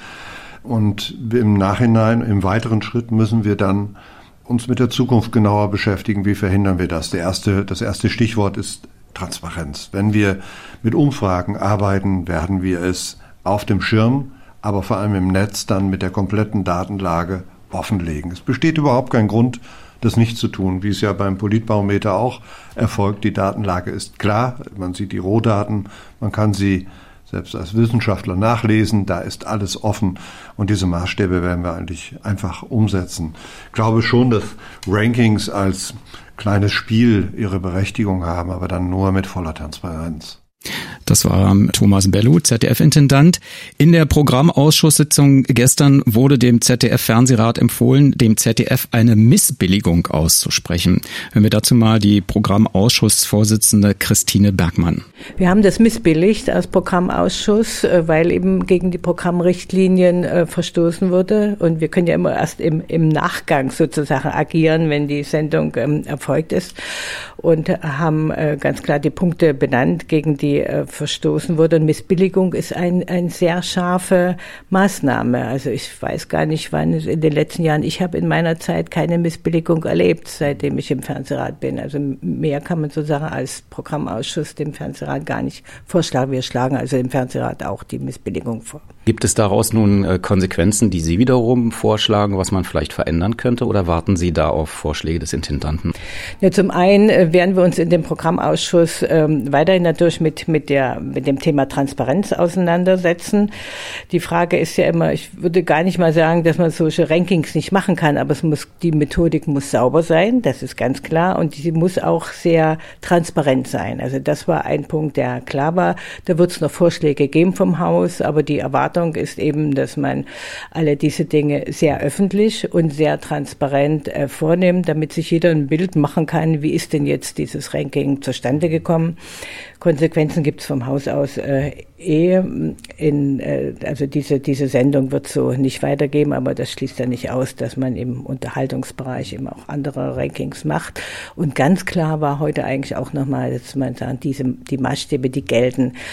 S15: Und im Nachhinein, im weiteren Schritt müssen wir dann uns mit der Zukunft genauer beschäftigen. Wie verhindern wir das? Der erste, das erste Stichwort ist Transparenz. Wenn wir mit Umfragen arbeiten, werden wir es auf dem Schirm, aber vor allem im Netz dann mit der kompletten Datenlage offenlegen. Es besteht überhaupt kein Grund, das nicht zu tun, wie es ja beim Politbarometer auch erfolgt. Die Datenlage ist klar, man sieht die Rohdaten, man kann sie selbst als Wissenschaftler nachlesen, da ist alles offen und diese Maßstäbe werden wir eigentlich einfach umsetzen. Ich glaube schon, dass Rankings als kleines Spiel ihre Berechtigung haben, aber dann nur mit voller Transparenz.
S4: Das war Thomas Bellow, Z D F-Intendant. In der Programmausschusssitzung gestern wurde dem Z D F-Fernsehrat empfohlen, dem Z D F eine Missbilligung auszusprechen. Hören wir dazu mal die Programmausschussvorsitzende Christine Bergmann.
S17: Wir haben das missbilligt als Programmausschuss, weil eben gegen die Programmrichtlinien verstoßen wurde. Und wir können ja immer erst im, im Nachgang sozusagen agieren, wenn die Sendung ähm, erfolgt ist. Und haben äh, ganz klar die Punkte benannt, gegen die äh, verstoßen wurde. Und Missbilligung ist ein, ein sehr scharfe Maßnahme. Also ich weiß gar nicht, wann es in den letzten Jahren, ich habe in meiner Zeit keine Missbilligung erlebt, seitdem ich im Fernsehrat bin. Also mehr kann man sozusagen als Programmausschuss dem Fernsehrat gar nicht vorschlagen. Wir schlagen also dem Fernsehrat auch die Missbilligung vor.
S16: Gibt es daraus nun äh, Konsequenzen, die Sie wiederum vorschlagen, was man vielleicht verändern könnte, oder warten Sie da auf Vorschläge des Intendanten?
S17: Ja, zum einen äh, werden wir uns in dem Programmausschuss ähm, weiterhin natürlich mit mit der mit dem Thema Transparenz auseinandersetzen. Die Frage ist ja immer, ich würde gar nicht mal sagen, dass man solche Rankings nicht machen kann, aber es muss, die Methodik muss sauber sein, das ist ganz klar, und sie muss auch sehr transparent sein. Also das war ein Punkt, der klar war. Da wird es noch Vorschläge geben vom Haus, aber die Erwartung ist eben, dass man alle diese Dinge sehr öffentlich und sehr transparent äh, vornimmt, damit sich jeder ein Bild machen kann, wie ist denn jetzt dieses Ranking zustande gekommen. Konsequenzen gibt es vom Haus aus äh, eh. In, äh, also diese, diese Sendung wird so nicht weitergeben, aber das schließt ja nicht aus, dass man im Unterhaltungsbereich eben auch andere Rankings macht. Und ganz klar war heute eigentlich auch nochmal, dass man sagt, diese, die Maßstäbe, die gelten.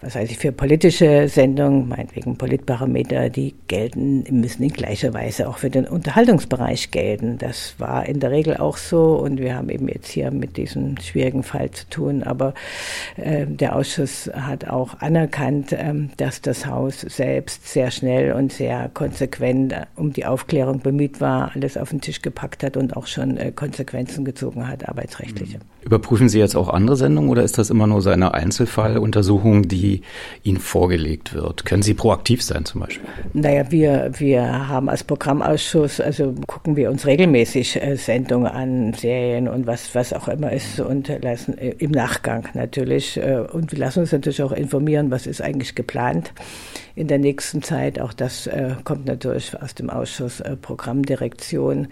S17: was weiß ich, für politische Sendungen, meinetwegen Politbarometer, die gelten, müssen in gleicher Weise auch für den Unterhaltungsbereich gelten. Das war in der Regel auch so und wir haben eben jetzt hier mit diesem schwierigen Fall zu tun. Aber äh, der Ausschuss hat auch anerkannt, äh, dass das Haus selbst sehr schnell und sehr konsequent um die Aufklärung bemüht war, alles auf den Tisch gepackt hat und auch schon äh, Konsequenzen gezogen hat, arbeitsrechtliche.
S16: Überprüfen Sie jetzt auch andere Sendungen oder ist das immer nur so eine Einzelfalluntersuchung, die Ihnen vorgelegt wird? Können Sie proaktiv sein zum Beispiel?
S17: Naja, wir, wir haben als Programmausschuss, also gucken wir uns regelmäßig äh, Sendungen an, Serien und was, was auch immer ist und lassen äh, im Nachgang natürlich äh, und wir lassen uns natürlich auch informieren, was ist eigentlich geplant in der nächsten Zeit. Auch das äh, kommt natürlich aus dem Ausschuss äh, Programmdirektion.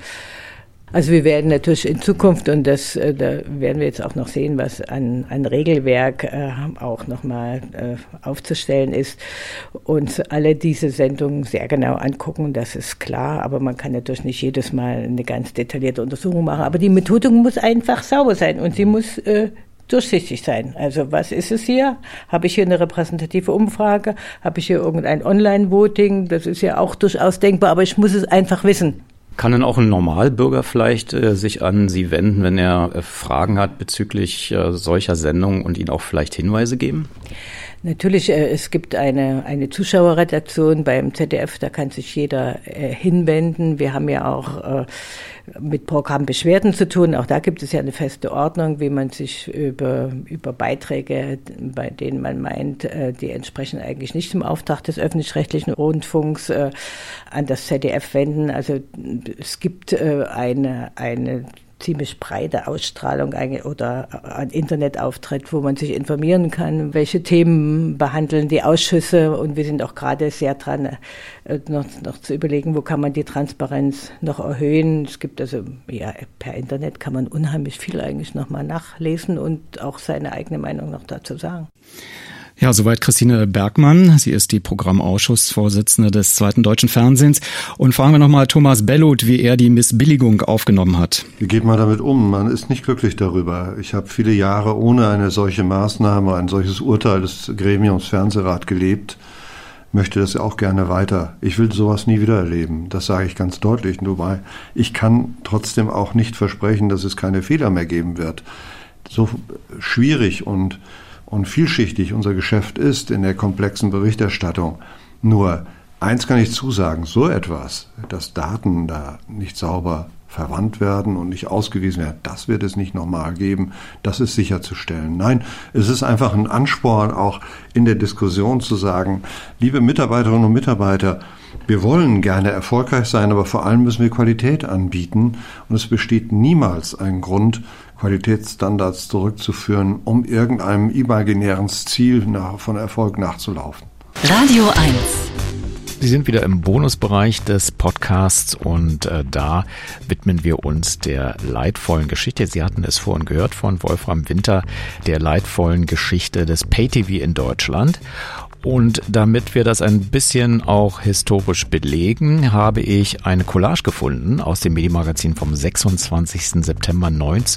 S17: Also wir werden natürlich in Zukunft, und das äh, da werden wir jetzt auch noch sehen, was an, an Regelwerk äh, auch nochmal äh, aufzustellen ist, uns alle diese Sendungen sehr genau angucken, das ist klar, aber man kann natürlich nicht jedes Mal eine ganz detaillierte Untersuchung machen, aber die Methode muss einfach sauber sein und sie muss äh, durchsichtig sein. Also was ist es hier? Habe ich hier eine repräsentative Umfrage? Habe ich hier irgendein Online-Voting? Das ist ja auch durchaus denkbar, aber ich muss es einfach wissen.
S16: Kann denn auch ein Normalbürger vielleicht äh, sich an Sie wenden, wenn er äh, Fragen hat bezüglich äh, solcher Sendungen und Ihnen auch vielleicht Hinweise geben?
S17: Natürlich, äh, es gibt eine, eine Zuschauerredaktion beim Z D F, da kann sich jeder äh, hinwenden. Wir haben ja auch äh, mit Programmbeschwerden zu tun. Auch da gibt es ja eine feste Ordnung, wie man sich über, über Beiträge, bei denen man meint, äh, die entsprechen eigentlich nicht dem Auftrag des öffentlich-rechtlichen Rundfunks, äh, an das Z D F wenden. Also es gibt äh, eine, eine ziemlich breite Ausstrahlung oder ein Internetauftritt, wo man sich informieren kann, welche Themen behandeln die Ausschüsse. Und wir sind auch gerade sehr dran, noch, noch zu überlegen, wo kann man die Transparenz noch erhöhen. Es gibt also, ja, per Internet kann man unheimlich viel eigentlich nochmal nachlesen und auch seine eigene Meinung noch dazu sagen.
S4: Ja, soweit Christine Bergmann. Sie ist die Programmausschussvorsitzende des Zweiten Deutschen Fernsehens. Und fragen wir nochmal Thomas Belloth, wie er die Missbilligung aufgenommen hat.
S15: Wie geht man damit um? Man ist nicht glücklich darüber. Ich habe viele Jahre ohne eine solche Maßnahme, ein solches Urteil des Gremiums Fernsehrat gelebt, möchte das auch gerne weiter. Ich will sowas nie wieder erleben. Das sage ich ganz deutlich. Wobei ich kann trotzdem auch nicht versprechen, dass es keine Fehler mehr geben wird. So schwierig und und vielschichtig unser Geschäft ist in der komplexen Berichterstattung. Nur eins kann ich zusagen, so etwas, dass Daten da nicht sauber verwandt werden und nicht ausgewiesen werden, das wird es nicht nochmal geben, das ist sicherzustellen. Nein, es ist einfach ein Ansporn, auch in der Diskussion zu sagen, liebe Mitarbeiterinnen und Mitarbeiter, wir wollen gerne erfolgreich sein, aber vor allem müssen wir Qualität anbieten und es besteht niemals ein Grund, Qualitätsstandards zurückzuführen, um irgendeinem imaginären Ziel nach, von Erfolg nachzulaufen.
S1: Radio eins.
S16: Sie sind wieder im Bonusbereich des Podcasts und äh, da widmen wir uns der leidvollen Geschichte. Sie hatten es vorhin gehört von Wolfram Winter, der leidvollen Geschichte des Pay-T V in Deutschland. Und damit wir das ein bisschen auch historisch belegen, habe ich eine Collage gefunden aus dem Medienmagazin vom sechsundzwanzigsten September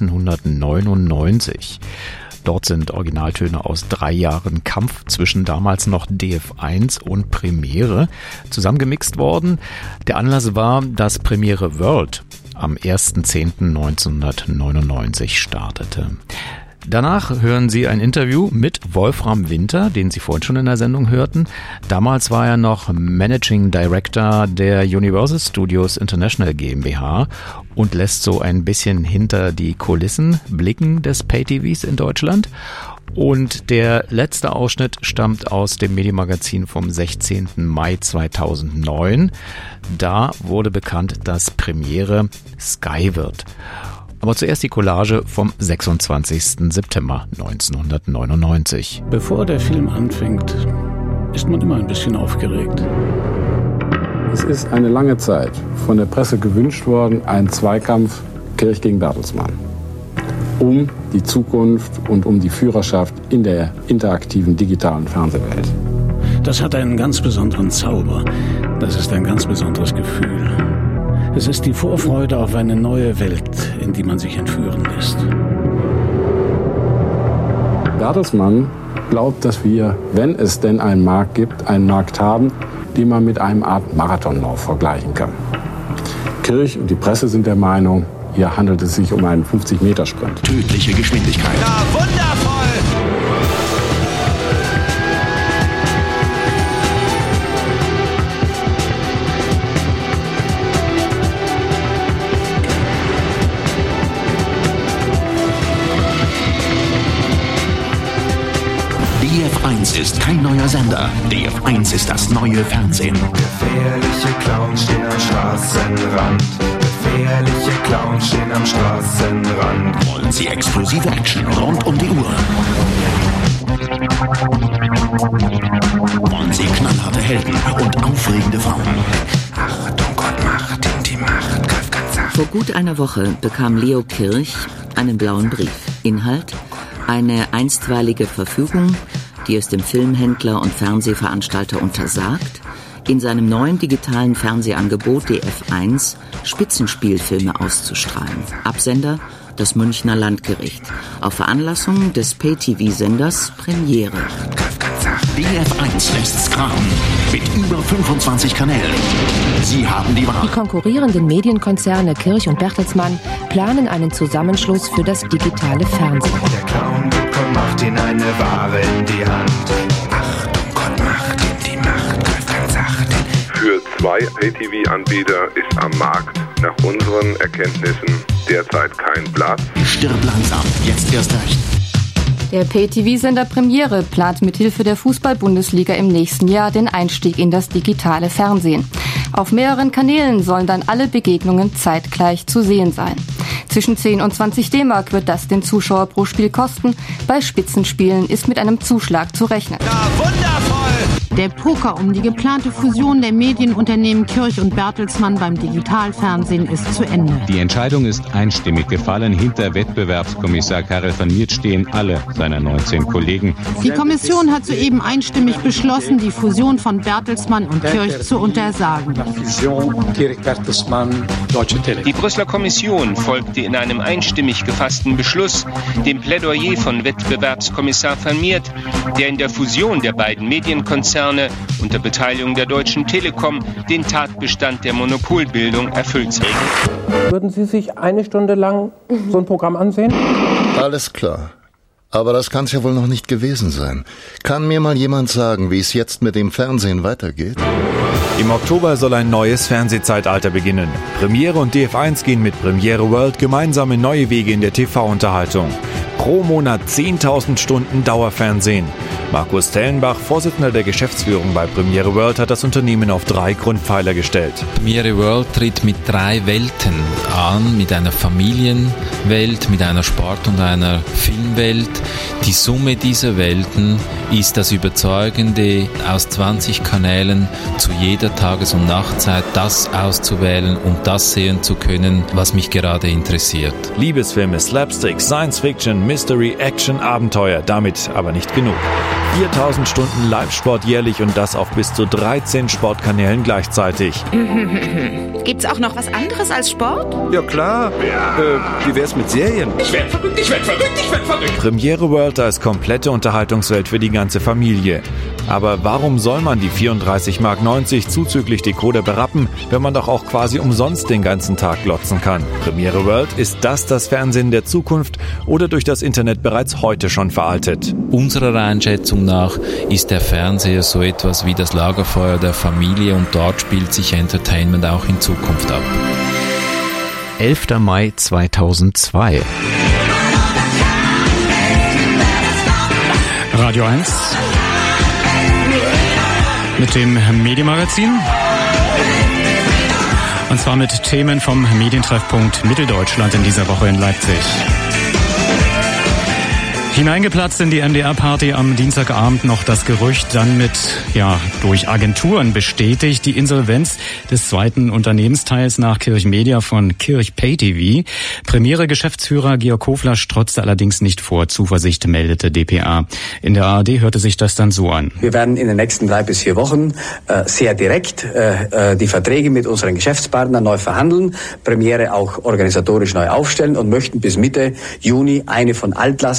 S16: neunzehnhundertneunundneunzig. Dort sind Originaltöne aus drei Jahren Kampf zwischen damals noch D F eins und Premiere zusammengemixt worden. Der Anlass war, dass Premiere World am ersten zehnten neunzehnhundertneunundneunzig startete. Danach hören Sie ein Interview mit Wolfram Winter, den Sie vorhin schon in der Sendung hörten. Damals war er noch Managing Director der Universal Studios International GmbH und lässt so ein bisschen hinter die Kulissen blicken des Pay-T Vs in Deutschland. Und der letzte Ausschnitt stammt aus dem Medienmagazin vom sechzehnten Mai zweitausendneun. Da wurde bekannt, dass Premiere Sky wird. Aber zuerst die Collage vom sechsundzwanzigsten September neunzehnhundertneunundneunzig.
S18: Bevor der Film anfängt, ist man immer ein bisschen aufgeregt.
S19: Es ist eine lange Zeit von der Presse gewünscht worden, ein Zweikampf Kirch gegen Bertelsmann. Um die Zukunft und um die Führerschaft in der interaktiven digitalen Fernsehwelt.
S18: Das hat einen ganz besonderen Zauber. Das ist ein ganz besonderes Gefühl. Es ist die Vorfreude auf eine neue Welt, in die man sich entführen lässt.
S19: Bertelsmann glaube, dass wir, wenn es denn einen Markt gibt, einen Markt haben, den man mit einem Art Marathonlauf vergleichen kann. Kirch und die Presse sind der Meinung, hier handelt es sich um einen fünfzig-Meter-Sprint.
S10: Tödliche Geschwindigkeit.
S11: Na, wundervoll!
S10: D F eins ist kein neuer Sender. D F eins ist das neue Fernsehen.
S20: Gefährliche Clowns stehen am Straßenrand. Gefährliche Clowns stehen am Straßenrand.
S10: Wollen Sie explosive Action rund um die Uhr? Wollen Sie knallharte Helden und aufregende Frauen?
S20: Achtung, Gott macht ihm die Macht, greif ganz sacht.
S21: Vor gut einer Woche bekam Leo Kirch einen blauen Brief. Inhalt: eine einstweilige Verfügung, die es dem Filmhändler und Fernsehveranstalter untersagt, in seinem neuen digitalen Fernsehangebot D F eins Spitzenspielfilme auszustrahlen. Absender: das Münchner Landgericht. Auf Veranlassung des Pay-T V-Senders Premiere.
S10: D F eins lässt's krachen. Mit über fünfundzwanzig Kanälen. Sie haben die Wahl.
S22: Die konkurrierenden Medienkonzerne Kirch und Bertelsmann planen einen Zusammenschluss für das digitale Fernsehen.
S20: Der Clown gibt und macht ihn eine Ware in die Hand. Achtung, Gott macht ihm die Macht, greif ganz sacht.
S23: Für zwei Pay-T V-Anbieter ist am Markt nach unseren Erkenntnissen derzeit kein Platz.
S10: Stirb langsam, jetzt erst recht.
S24: Der Pay-T V-Sender Premiere plant mithilfe der Fußball-Bundesliga im nächsten Jahr den Einstieg in das digitale Fernsehen. Auf mehreren Kanälen sollen dann alle Begegnungen zeitgleich zu sehen sein. Zwischen zehn und zwanzig D-Mark wird das den Zuschauer pro Spiel kosten. Bei Spitzenspielen ist mit einem Zuschlag zu rechnen.
S20: Na, wundervoll!
S25: Der Poker um die geplante Fusion der Medienunternehmen Kirch und Bertelsmann beim Digitalfernsehen ist zu Ende.
S26: Die Entscheidung ist einstimmig gefallen. Hinter Wettbewerbskommissar Karel van Miert stehen alle seiner neunzehn Kollegen.
S25: Die Kommission hat soeben einstimmig beschlossen, die Fusion von Bertelsmann und Kirch zu untersagen.
S27: Die Brüsseler Kommission folgte in einem einstimmig gefassten Beschluss dem Plädoyer von Wettbewerbskommissar van Miert, der in der Fusion der beiden Medienkonzerne unter Beteiligung der Deutschen Telekom den Tatbestand der Monopolbildung erfüllt sehen.
S28: Würden Sie sich eine Stunde lang so ein Programm ansehen?
S29: Alles klar. Aber das kann es ja wohl noch nicht gewesen sein. Kann mir mal jemand sagen, wie es jetzt mit dem Fernsehen weitergeht?
S30: Im Oktober soll ein neues Fernsehzeitalter beginnen. Premiere und D F eins gehen mit Premiere World gemeinsam in neue Wege in der T V-Unterhaltung. Pro Monat zehntausend Stunden Dauerfernsehen. Markus Tellenbach, Vorsitzender der Geschäftsführung bei Premiere World, hat das Unternehmen auf drei Grundpfeiler gestellt.
S31: Premiere World tritt mit drei Welten an, mit einer Familienwelt, mit einer Sport- und einer Filmwelt. Die Summe dieser Welten ist das Überzeugende, aus zwanzig Kanälen zu jeder Tages- und Nachtzeit das auszuwählen und das sehen zu können, was mich gerade interessiert.
S30: Liebesfilme, Slapstick, Science Fiction, Mystery, Action, Abenteuer, damit aber nicht genug. viertausend Stunden Live-Sport jährlich und das auf bis zu dreizehn Sportkanälen gleichzeitig.
S32: Gibt's auch noch was anderes als Sport?
S30: Ja klar. Ja. Äh, wie wär's mit Serien?
S11: Ich werd verrückt, ich werd verrückt, ich werd verrückt.
S30: Premiere World als komplette Unterhaltungswelt für die ganze Familie. Aber warum soll man die vierunddreißig Mark neunzig zuzüglich Decoder berappen, wenn man doch auch quasi umsonst den ganzen Tag glotzen kann? Premiere World, ist das das Fernsehen der Zukunft oder durch das Internet bereits heute schon veraltet?
S31: Unserer Einschätzung nach ist der Fernseher so etwas wie das Lagerfeuer der Familie und dort spielt sich Entertainment auch in Zukunft ab.
S4: elfter Mai zweitausendzwei. Radio eins mit dem Medienmagazin. Und zwar mit Themen vom Medientreffpunkt Mitteldeutschland in dieser Woche in Leipzig. Hineingeplatzt in die M D R-Party am Dienstagabend noch das Gerücht, dann mit, ja, durch Agenturen bestätigt, die Insolvenz des zweiten Unternehmensteils nach Kirch Media von Kirch Pay-T V. Premiere-Geschäftsführer Georg Kofler strotzte allerdings nicht vor Zuversicht, meldete D P A. In der A R D hörte sich das dann so an.
S33: Wir werden in den nächsten drei bis vier Wochen äh, sehr direkt äh, die Verträge mit unseren Geschäftspartnern neu verhandeln, Premiere auch organisatorisch neu aufstellen und möchten bis Mitte Juni eine von Altlasten befreien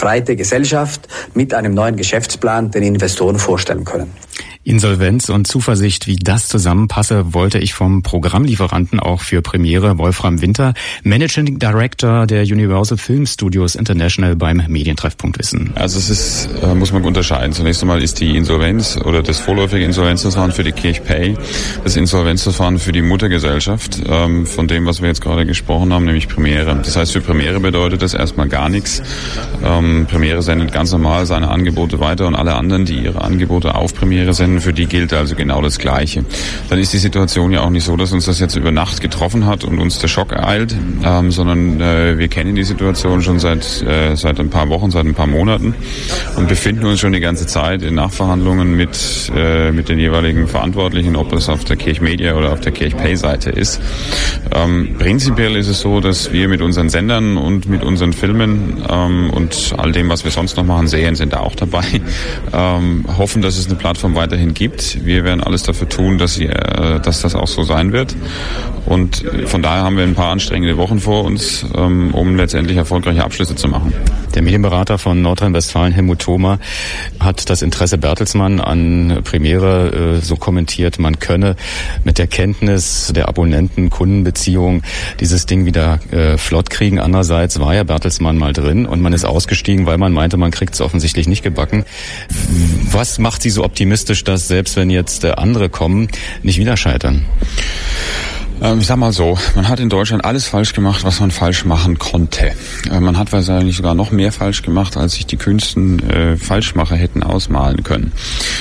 S33: befreite Gesellschaft mit einem neuen Geschäftsplan den Investoren vorstellen können.
S16: Insolvenz und Zuversicht, wie das zusammenpasse, wollte ich vom Programmlieferanten auch für Premiere Wolfram Winter, Managing Director der Universal Film Studios International beim Medientreffpunkt wissen.
S1: Also es ist, äh, muss man unterscheiden. Zunächst einmal ist die Insolvenz oder das vorläufige Insolvenzverfahren für die Kirchpay das Insolvenzverfahren für die Muttergesellschaft ähm, von dem, was wir jetzt gerade gesprochen haben, nämlich Premiere. Das heißt, für Premiere bedeutet das erstmal gar nichts. Ähm, Premiere sendet ganz normal seine Angebote weiter und alle anderen, die ihre Angebote auf Premiere senden, für die gilt also genau das Gleiche. Dann ist die Situation ja auch nicht so, dass uns das jetzt über Nacht getroffen hat und uns der Schock ereilt, ähm, sondern äh, wir kennen die Situation schon seit äh, seit ein paar Wochen, seit ein paar Monaten und befinden uns schon die ganze Zeit in Nachverhandlungen mit äh, mit den jeweiligen Verantwortlichen, ob das auf der Kirchmedia oder auf der Kirchpay-Seite ist. Ähm, prinzipiell ist es so, dass wir mit unseren Sendern und mit unseren Filmen ähm, und all dem, was wir sonst noch machen, Serien sind da auch dabei, ähm, hoffen, dass es eine Plattform weiterhin gibt. Wir werden alles dafür tun, dass, sie, äh, dass das auch so sein wird. Und von daher haben wir ein paar anstrengende Wochen vor uns, ähm, um letztendlich erfolgreiche Abschlüsse zu machen.
S16: Der Medienberater von Nordrhein-Westfalen, Helmut Thoma, hat das Interesse Bertelsmann an Premiere äh, so kommentiert, man könne mit der Kenntnis der Abonnenten-Kundenbeziehung dieses Ding wieder äh, flott kriegen. Andererseits war ja Bertelsmann mal drin und man ist ausgestiegen, weil man meinte, man kriegt es offensichtlich nicht gebacken. Was macht Sie so optimistisch, dass selbst wenn jetzt äh, andere kommen, nicht wieder scheitern?
S1: Ich sag mal so, man hat in Deutschland alles falsch gemacht, was man falsch machen konnte. Man hat wahrscheinlich sogar noch mehr falsch gemacht, als sich die kühnsten äh, Falschmacher hätten ausmalen können.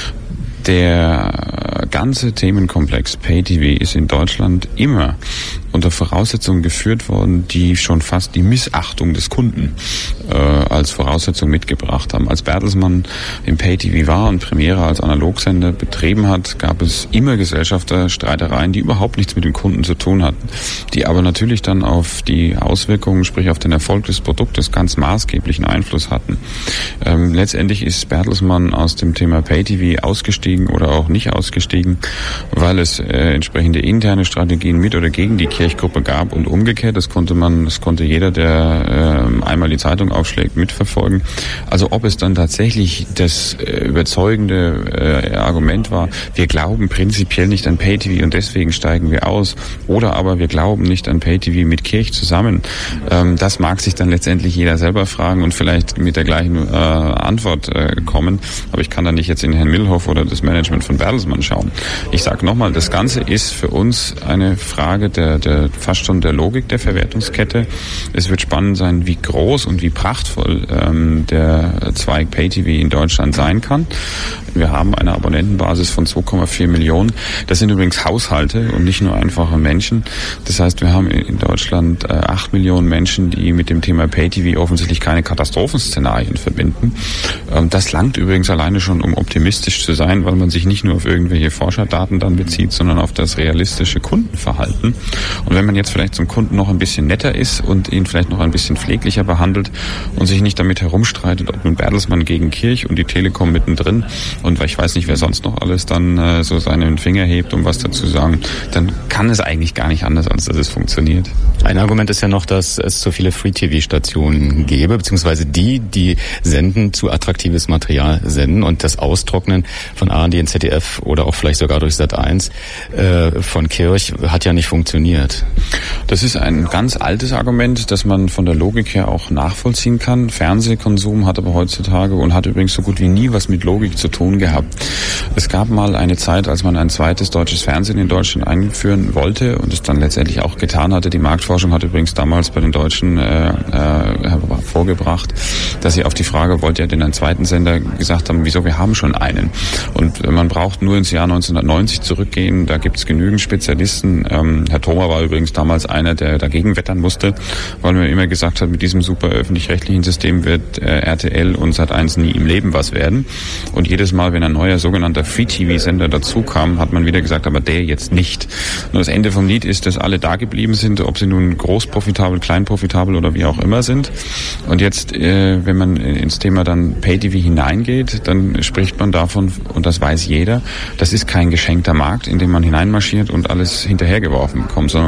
S1: Der ganze Themenkomplex Pay-T V ist in Deutschland immer unter Voraussetzungen geführt worden, die schon fast die Missachtung des Kunden äh, als Voraussetzung mitgebracht haben. Als Bertelsmann im Pay-T V war und Premiere als Analogsender betrieben hat, gab es immer Gesellschafterstreitereien, die überhaupt nichts mit dem Kunden zu tun hatten, die aber natürlich dann auf die Auswirkungen, sprich auf den Erfolg des Produktes ganz maßgeblichen Einfluss hatten. Ähm, letztendlich ist Bertelsmann aus dem Thema Pay-T V ausgestiegen oder auch nicht ausgestiegen, weil es äh, entsprechende interne Strategien mit oder gegen die Kirchgruppe gab und umgekehrt. Das konnte man, das konnte jeder, der äh, einmal die Zeitung aufschlägt, mitverfolgen. Also ob es dann tatsächlich das äh, überzeugende äh, Argument war, wir glauben prinzipiell nicht an Pay-T V und deswegen steigen wir aus, oder aber wir glauben nicht an Pay-T V mit Kirch zusammen. Ähm, das mag sich dann letztendlich jeder selber fragen und vielleicht mit der gleichen äh, Antwort äh, kommen. Aber ich kann da nicht jetzt in Herrn Millhoff oder das Management von Bertelsmann schauen. Ich sage nochmal, das Ganze ist für uns eine Frage der, der fast schon der Logik der Verwertungskette. Es wird spannend sein, wie groß und wie prachtvoll ähm, der Zweig Pay-T V in Deutschland sein kann. Wir haben eine Abonnentenbasis von zwei Komma vier Millionen. Das sind übrigens Haushalte und nicht nur einfache Menschen. Das heißt, wir haben in Deutschland äh, acht Millionen Menschen, die mit dem Thema Pay-T V offensichtlich keine Katastrophenszenarien verbinden. Ähm, das langt übrigens alleine schon, um optimistisch zu sein, weil man sich nicht nur auf irgendwelche Forscherdaten dann bezieht, sondern auf das realistische Kundenverhalten. Und wenn man jetzt vielleicht zum Kunden noch ein bisschen netter ist und ihn vielleicht noch ein bisschen pfleglicher behandelt und sich nicht damit herumstreitet, ob nun Bertelsmann gegen Kirch und die Telekom mittendrin und ich weiß nicht, wer sonst noch alles dann äh, so seinen Finger hebt, um was dazu sagen, dann kann es eigentlich gar nicht anders, als dass es funktioniert.
S16: Ein Argument ist ja noch, dass es zu viele Free-T V-Stationen gäbe, beziehungsweise die, die senden, zu attraktives Material senden und das Austrocknen von A R D und Z D F oder auch vielleicht sogar durch Sat eins äh, von Kirch hat ja nicht funktioniert.
S1: Das ist ein ganz altes Argument, das man von der Logik her auch nachvollziehen kann. Fernsehkonsum hat aber heutzutage und hat übrigens so gut wie nie was mit Logik zu tun gehabt. Es gab mal eine Zeit, als man ein zweites deutsches Fernsehen in Deutschland einführen wollte und es dann letztendlich auch getan hatte. Die Marktforschung hat übrigens damals bei den Deutschen äh, äh, vorgebracht, dass sie auf die Frage, wollt ihr denn einen zweiten Sender, gesagt haben, wieso, wir haben schon einen. Und man braucht nur ins Jahr neunzehnhundertneunzig zurückgehen, da gibt es genügend Spezialisten. Ähm, Herr Thoma war übrigens damals einer, der dagegen wettern musste, weil man immer gesagt hat, mit diesem super öffentlich-rechtlichen System wird äh, R T L und Sat eins nie im Leben was werden. Und jedes Mal, wenn ein neuer sogenannter Free-T V-Sender dazu kam, hat man wieder gesagt, aber der jetzt nicht. Nur das Ende vom Lied ist, dass alle da geblieben sind, ob sie nun großprofitabel, kleinprofitabel oder wie auch immer sind. Und jetzt, äh, wenn man ins Thema dann Pay-T V hineingeht, dann spricht man davon, und das weiß jeder, das ist kein geschenkter Markt, in den man hineinmarschiert und alles hinterhergeworfen bekommt, sondern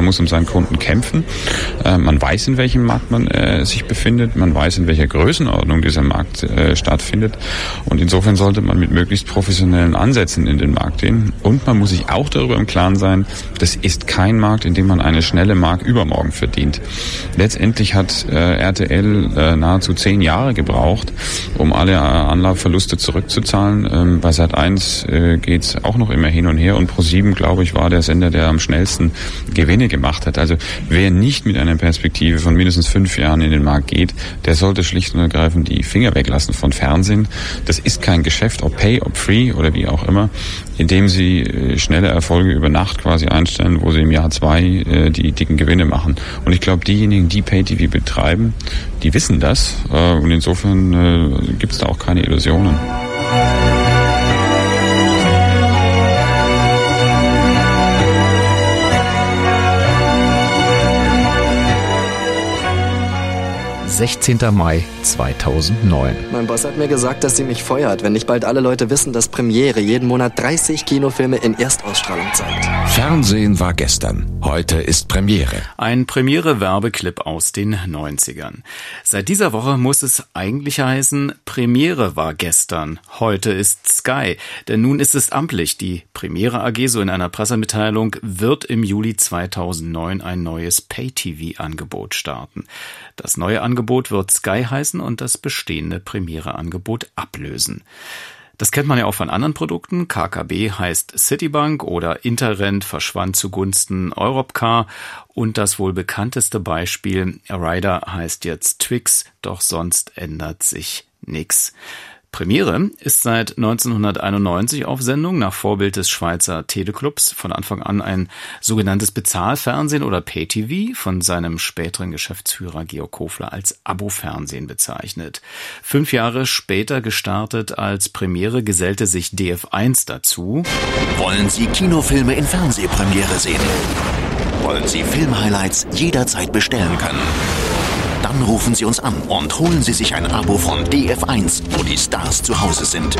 S1: man muss um seinen Kunden kämpfen. Äh, man weiß, in welchem Markt man äh, sich befindet. Man weiß, in welcher Größenordnung dieser Markt äh, stattfindet. Und insofern sollte man mit möglichst professionellen Ansätzen in den Markt gehen. Und man muss sich auch darüber im Klaren sein, das ist kein Markt, in dem man eine schnelle Mark übermorgen verdient. Letztendlich hat äh, R T L äh, nahezu zehn Jahre gebraucht, um alle äh, Anlaufverluste zurückzuzahlen. Ähm, bei Sat eins äh, geht's auch noch immer hin und her. Und ProSieben, glaube ich, war der Sender, der am schnellsten Gewinne gemacht hat. Also wer nicht mit einer Perspektive von mindestens fünf Jahren in den Markt geht, der sollte schlicht und ergreifend die Finger weglassen von Fernsehen. Das ist kein Geschäft, ob Pay, ob Free oder wie auch immer, in dem Sie äh, schnelle Erfolge über Nacht quasi einstellen, wo Sie im Jahr zwei äh, die dicken Gewinne machen. Und ich glaube, diejenigen, die Pay-T V betreiben, die wissen das. Äh, und insofern äh, gibt es da auch keine Illusionen.
S2: sechzehnter Mai zweitausendneun.
S3: Mein Boss hat mir gesagt, dass sie mich feuert, wenn nicht bald alle Leute wissen, dass Premiere jeden Monat dreißig Kinofilme in Erstausstrahlung zeigt.
S5: Fernsehen war gestern, heute ist Premiere.
S16: Ein Premiere-Werbeclip aus den neunzigern. Seit dieser Woche muss es eigentlich heißen, Premiere war gestern, heute ist Sky. Denn nun ist es amtlich, die Premiere A G, so in einer Pressemitteilung, wird im Juli zweitausendneun ein neues Pay-T V-Angebot starten. Das neue Angebot wird Sky heißen und das bestehende Premiere-Angebot ablösen. Das kennt man ja auch von anderen Produkten. K K B heißt Citibank oder Interrent verschwand zugunsten Europcar. Und das wohl bekannteste Beispiel, Ryder heißt jetzt Twix, doch sonst ändert sich nichts. Premiere ist seit neunzehnhunderteinundneunzig auf Sendung, nach Vorbild des Schweizer Teleclubs, von Anfang an ein sogenanntes Bezahlfernsehen oder Pay-T V, von seinem späteren Geschäftsführer Georg Kofler als Abo-Fernsehen bezeichnet. Fünf Jahre später gestartet als Premiere gesellte sich D F eins dazu.
S6: Wollen Sie Kinofilme in Fernsehpremiere sehen? Wollen Sie Filmhighlights jederzeit bestellen können? Dann rufen Sie uns an und holen Sie sich ein Abo von D F eins, wo die Stars zu Hause sind.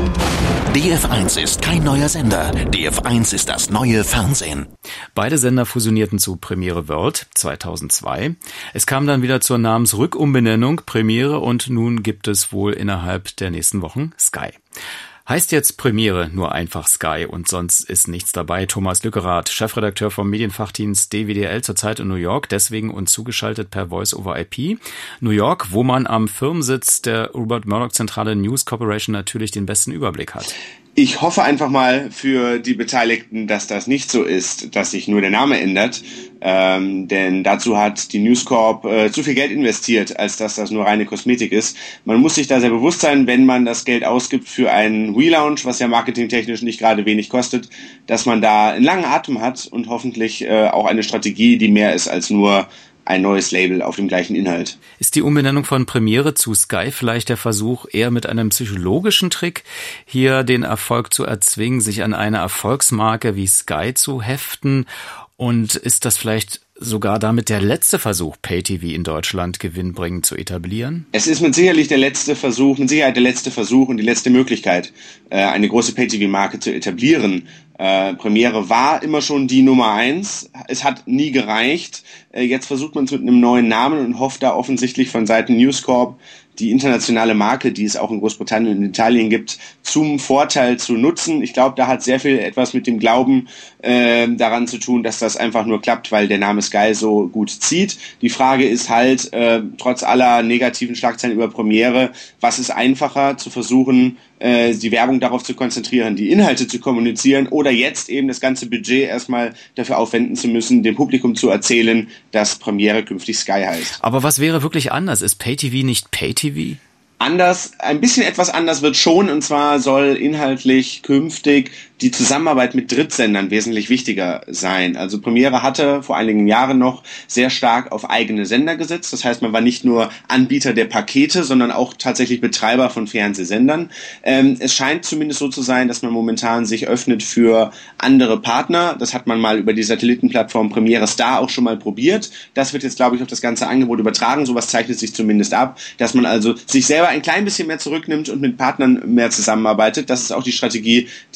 S6: D F eins ist kein neuer Sender. D F eins ist das neue Fernsehen.
S16: Beide Sender fusionierten zu Premiere World zweitausendzwei. Es kam dann wieder zur Namensrückumbenennung Premiere und nun gibt es wohl innerhalb der nächsten Wochen Sky. Heißt jetzt Premiere nur einfach Sky und sonst ist nichts dabei. Thomas Lückerath, Chefredakteur vom Medienfachdienst D W D L, zurzeit in New York, deswegen uns zugeschaltet per Voice-over-I P. New York, wo man am Firmensitz der Rupert Murdoch-Zentrale News Corporation natürlich den besten Überblick hat.
S7: Ich hoffe einfach mal für die Beteiligten, dass das nicht so ist, dass sich nur der Name ändert. Ähm, denn dazu hat die News Corp äh, zu viel Geld investiert, als dass das nur reine Kosmetik ist. Man muss sich da sehr bewusst sein, wenn man das Geld ausgibt für einen Relaunch, was ja marketingtechnisch nicht gerade wenig kostet, dass man da einen langen Atem hat und hoffentlich äh, auch eine Strategie, die mehr ist als nur ein neues Label auf dem gleichen Inhalt.
S16: Ist die Umbenennung von Premiere zu Sky vielleicht der Versuch, eher mit einem psychologischen Trick hier den Erfolg zu erzwingen, sich an eine Erfolgsmarke wie Sky zu heften? Und ist das vielleicht sogar damit der letzte Versuch, Pay-T V in Deutschland gewinnbringend zu etablieren?
S7: Es ist mit sicherlich der letzte Versuch, mit Sicherheit der letzte Versuch und die letzte Möglichkeit, eine große Pay-T V-Marke zu etablieren. Äh, Premiere war immer schon die Nummer eins. Es hat nie gereicht. Äh, jetzt versucht man es mit einem neuen Namen und hofft da offensichtlich von Seiten News Corp die internationale Marke, die es auch in Großbritannien und Italien gibt, zum Vorteil zu nutzen. Ich glaube, da hat sehr viel etwas mit dem Glauben äh, daran zu tun, dass das einfach nur klappt, weil der Name Sky so gut zieht. Die Frage ist halt, äh, trotz aller negativen Schlagzeilen über Premiere, was ist einfacher, zu versuchen, äh, die Werbung darauf zu konzentrieren, die Inhalte zu kommunizieren oder jetzt eben das ganze Budget erstmal dafür aufwenden zu müssen, dem Publikum zu erzählen, dass Premiere künftig Sky heißt.
S16: Aber was wäre wirklich anders? Ist Pay-T V nicht Pay-T V?
S7: Anders, ein bisschen etwas anders wird schon, und zwar soll inhaltlich künftig die Zusammenarbeit mit Drittsendern wesentlich wichtiger sein. Also Premiere hatte vor einigen Jahren noch sehr stark auf eigene Sender gesetzt. Das heißt, man war nicht nur Anbieter der Pakete, sondern auch tatsächlich Betreiber von Fernsehsendern. Ähm, es scheint zumindest so zu sein, dass man momentan sich öffnet für andere Partner. Das hat man mal über die Satellitenplattform Premiere Star auch schon mal probiert. Das wird jetzt, glaube ich, auf das ganze Angebot übertragen. Sowas zeichnet sich zumindest ab, dass man also sich selber ein klein bisschen mehr zurücknimmt und mit Partnern mehr zusammenarbeitet. Das ist auch die Strategie, die es in den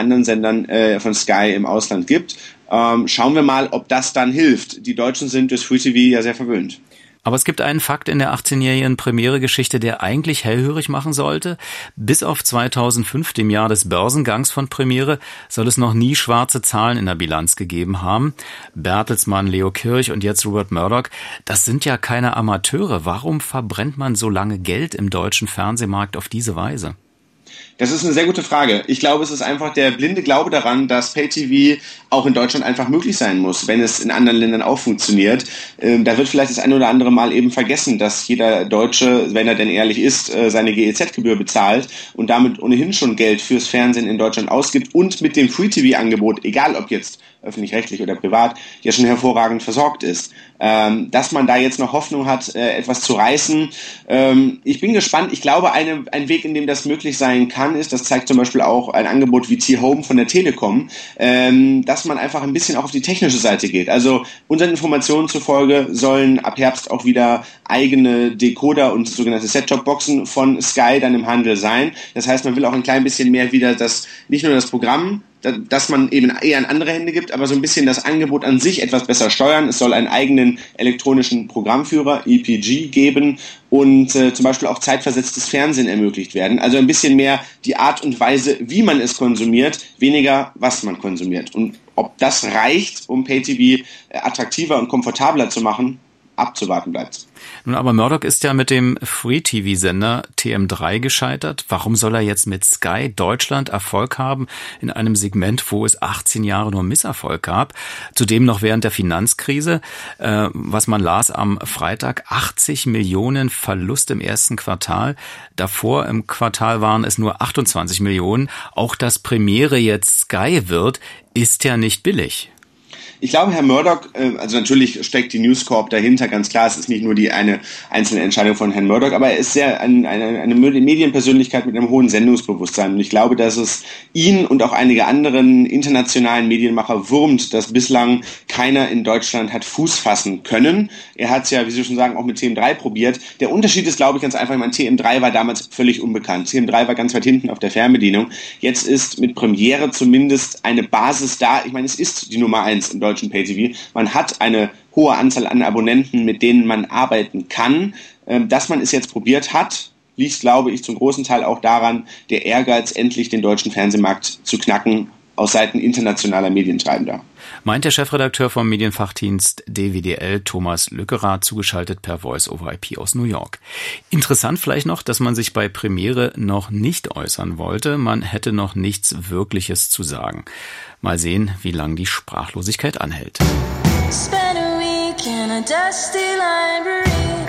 S7: anderen Sendern äh, von Sky im Ausland gibt. Ähm, schauen wir mal, ob das dann hilft. Die Deutschen sind durch Free T V ja sehr verwöhnt.
S16: Aber es gibt einen Fakt in der achtzehnjährigen Premiere-Geschichte, der eigentlich hellhörig machen sollte. Bis auf zweitausendfünf, dem Jahr des Börsengangs von Premiere, soll es noch nie schwarze Zahlen in der Bilanz gegeben haben. Bertelsmann, Leo Kirch und jetzt Rupert Murdoch, das sind ja keine Amateure. Warum verbrennt man so lange Geld im deutschen Fernsehmarkt auf diese Weise?
S7: Das ist eine sehr gute Frage. Ich glaube, es ist einfach der blinde Glaube daran, dass Pay-T V auch in Deutschland einfach möglich sein muss, wenn es in anderen Ländern auch funktioniert. Ähm, da wird vielleicht das ein oder andere Mal eben vergessen, dass jeder Deutsche, wenn er denn ehrlich ist, äh, seine G E Z-Gebühr bezahlt und damit ohnehin schon Geld fürs Fernsehen in Deutschland ausgibt und mit dem Free T V-Angebot, egal ob jetzt öffentlich-rechtlich oder privat, ja schon hervorragend versorgt ist. Ähm, dass man da jetzt noch Hoffnung hat, äh, etwas zu reißen. Ähm, ich bin gespannt. Ich glaube, eine, ein Weg, in dem das möglich sein kann, ist, das zeigt zum Beispiel auch ein Angebot wie T-Home von der Telekom, ähm, dass man einfach ein bisschen auch auf die technische Seite geht. Also unseren Informationen zufolge sollen ab Herbst auch wieder eigene Decoder und sogenannte Set-Top-Boxen von Sky dann im Handel sein. Das heißt, man will auch ein klein bisschen mehr wieder das, nicht nur das Programm, dass man eben eher in andere Hände gibt, aber so ein bisschen das Angebot an sich etwas besser steuern. Es soll einen eigenen elektronischen Programmführer, E P G, geben und äh, zum Beispiel auch zeitversetztes Fernsehen ermöglicht werden. Also ein bisschen mehr die Art und Weise, wie man es konsumiert, weniger was man konsumiert. Und ob das reicht, um Pay-T V attraktiver und komfortabler zu machen, abzuwarten bleibt.
S16: Nun, aber Murdoch ist ja mit dem Free-T V-Sender T M drei gescheitert. Warum soll er jetzt mit Sky Deutschland Erfolg haben in einem Segment, wo es achtzehn Jahre nur Misserfolg gab? Zudem noch während der Finanzkrise, äh, was man las am Freitag, achtzig Millionen Verlust im ersten Quartal. Davor im Quartal waren es nur achtundzwanzig Millionen. Auch dass Premiere jetzt Sky wird, ist ja nicht billig.
S7: Ich glaube, Herr Murdoch, also natürlich steckt die News Corp dahinter, ganz klar, es ist nicht nur die eine einzelne Entscheidung von Herrn Murdoch, aber er ist sehr eine, eine, eine Medienpersönlichkeit mit einem hohen Sendungsbewusstsein. Und ich glaube, dass es ihn und auch einige anderen internationalen Medienmacher wurmt, dass bislang keiner in Deutschland hat Fuß fassen können. Er hat es ja, wie Sie schon sagen, auch mit T M drei probiert. Der Unterschied ist, glaube ich, ganz einfach, ich meine, T M drei war damals völlig unbekannt. T M drei war ganz weit hinten auf der Fernbedienung. Jetzt ist mit Premiere zumindest eine Basis da. Ich meine, es ist die Nummer eins im deutschen Pay-T V. Man hat eine hohe Anzahl an Abonnenten, mit denen man arbeiten kann. Dass man es jetzt probiert hat, liegt, glaube ich, zum großen Teil auch daran, der Ehrgeiz, endlich den deutschen Fernsehmarkt zu knacken, aus Seiten internationaler Medientreibender.
S16: Meint der Chefredakteur vom Medienfachdienst D W D L, Thomas Lückerath, zugeschaltet per Voice-over I P aus New York. Interessant vielleicht noch, dass man sich bei Premiere noch nicht äußern wollte. Man hätte noch nichts Wirkliches zu sagen. Mal sehen, wie lange die Sprachlosigkeit anhält. Spend a week in a dusty library.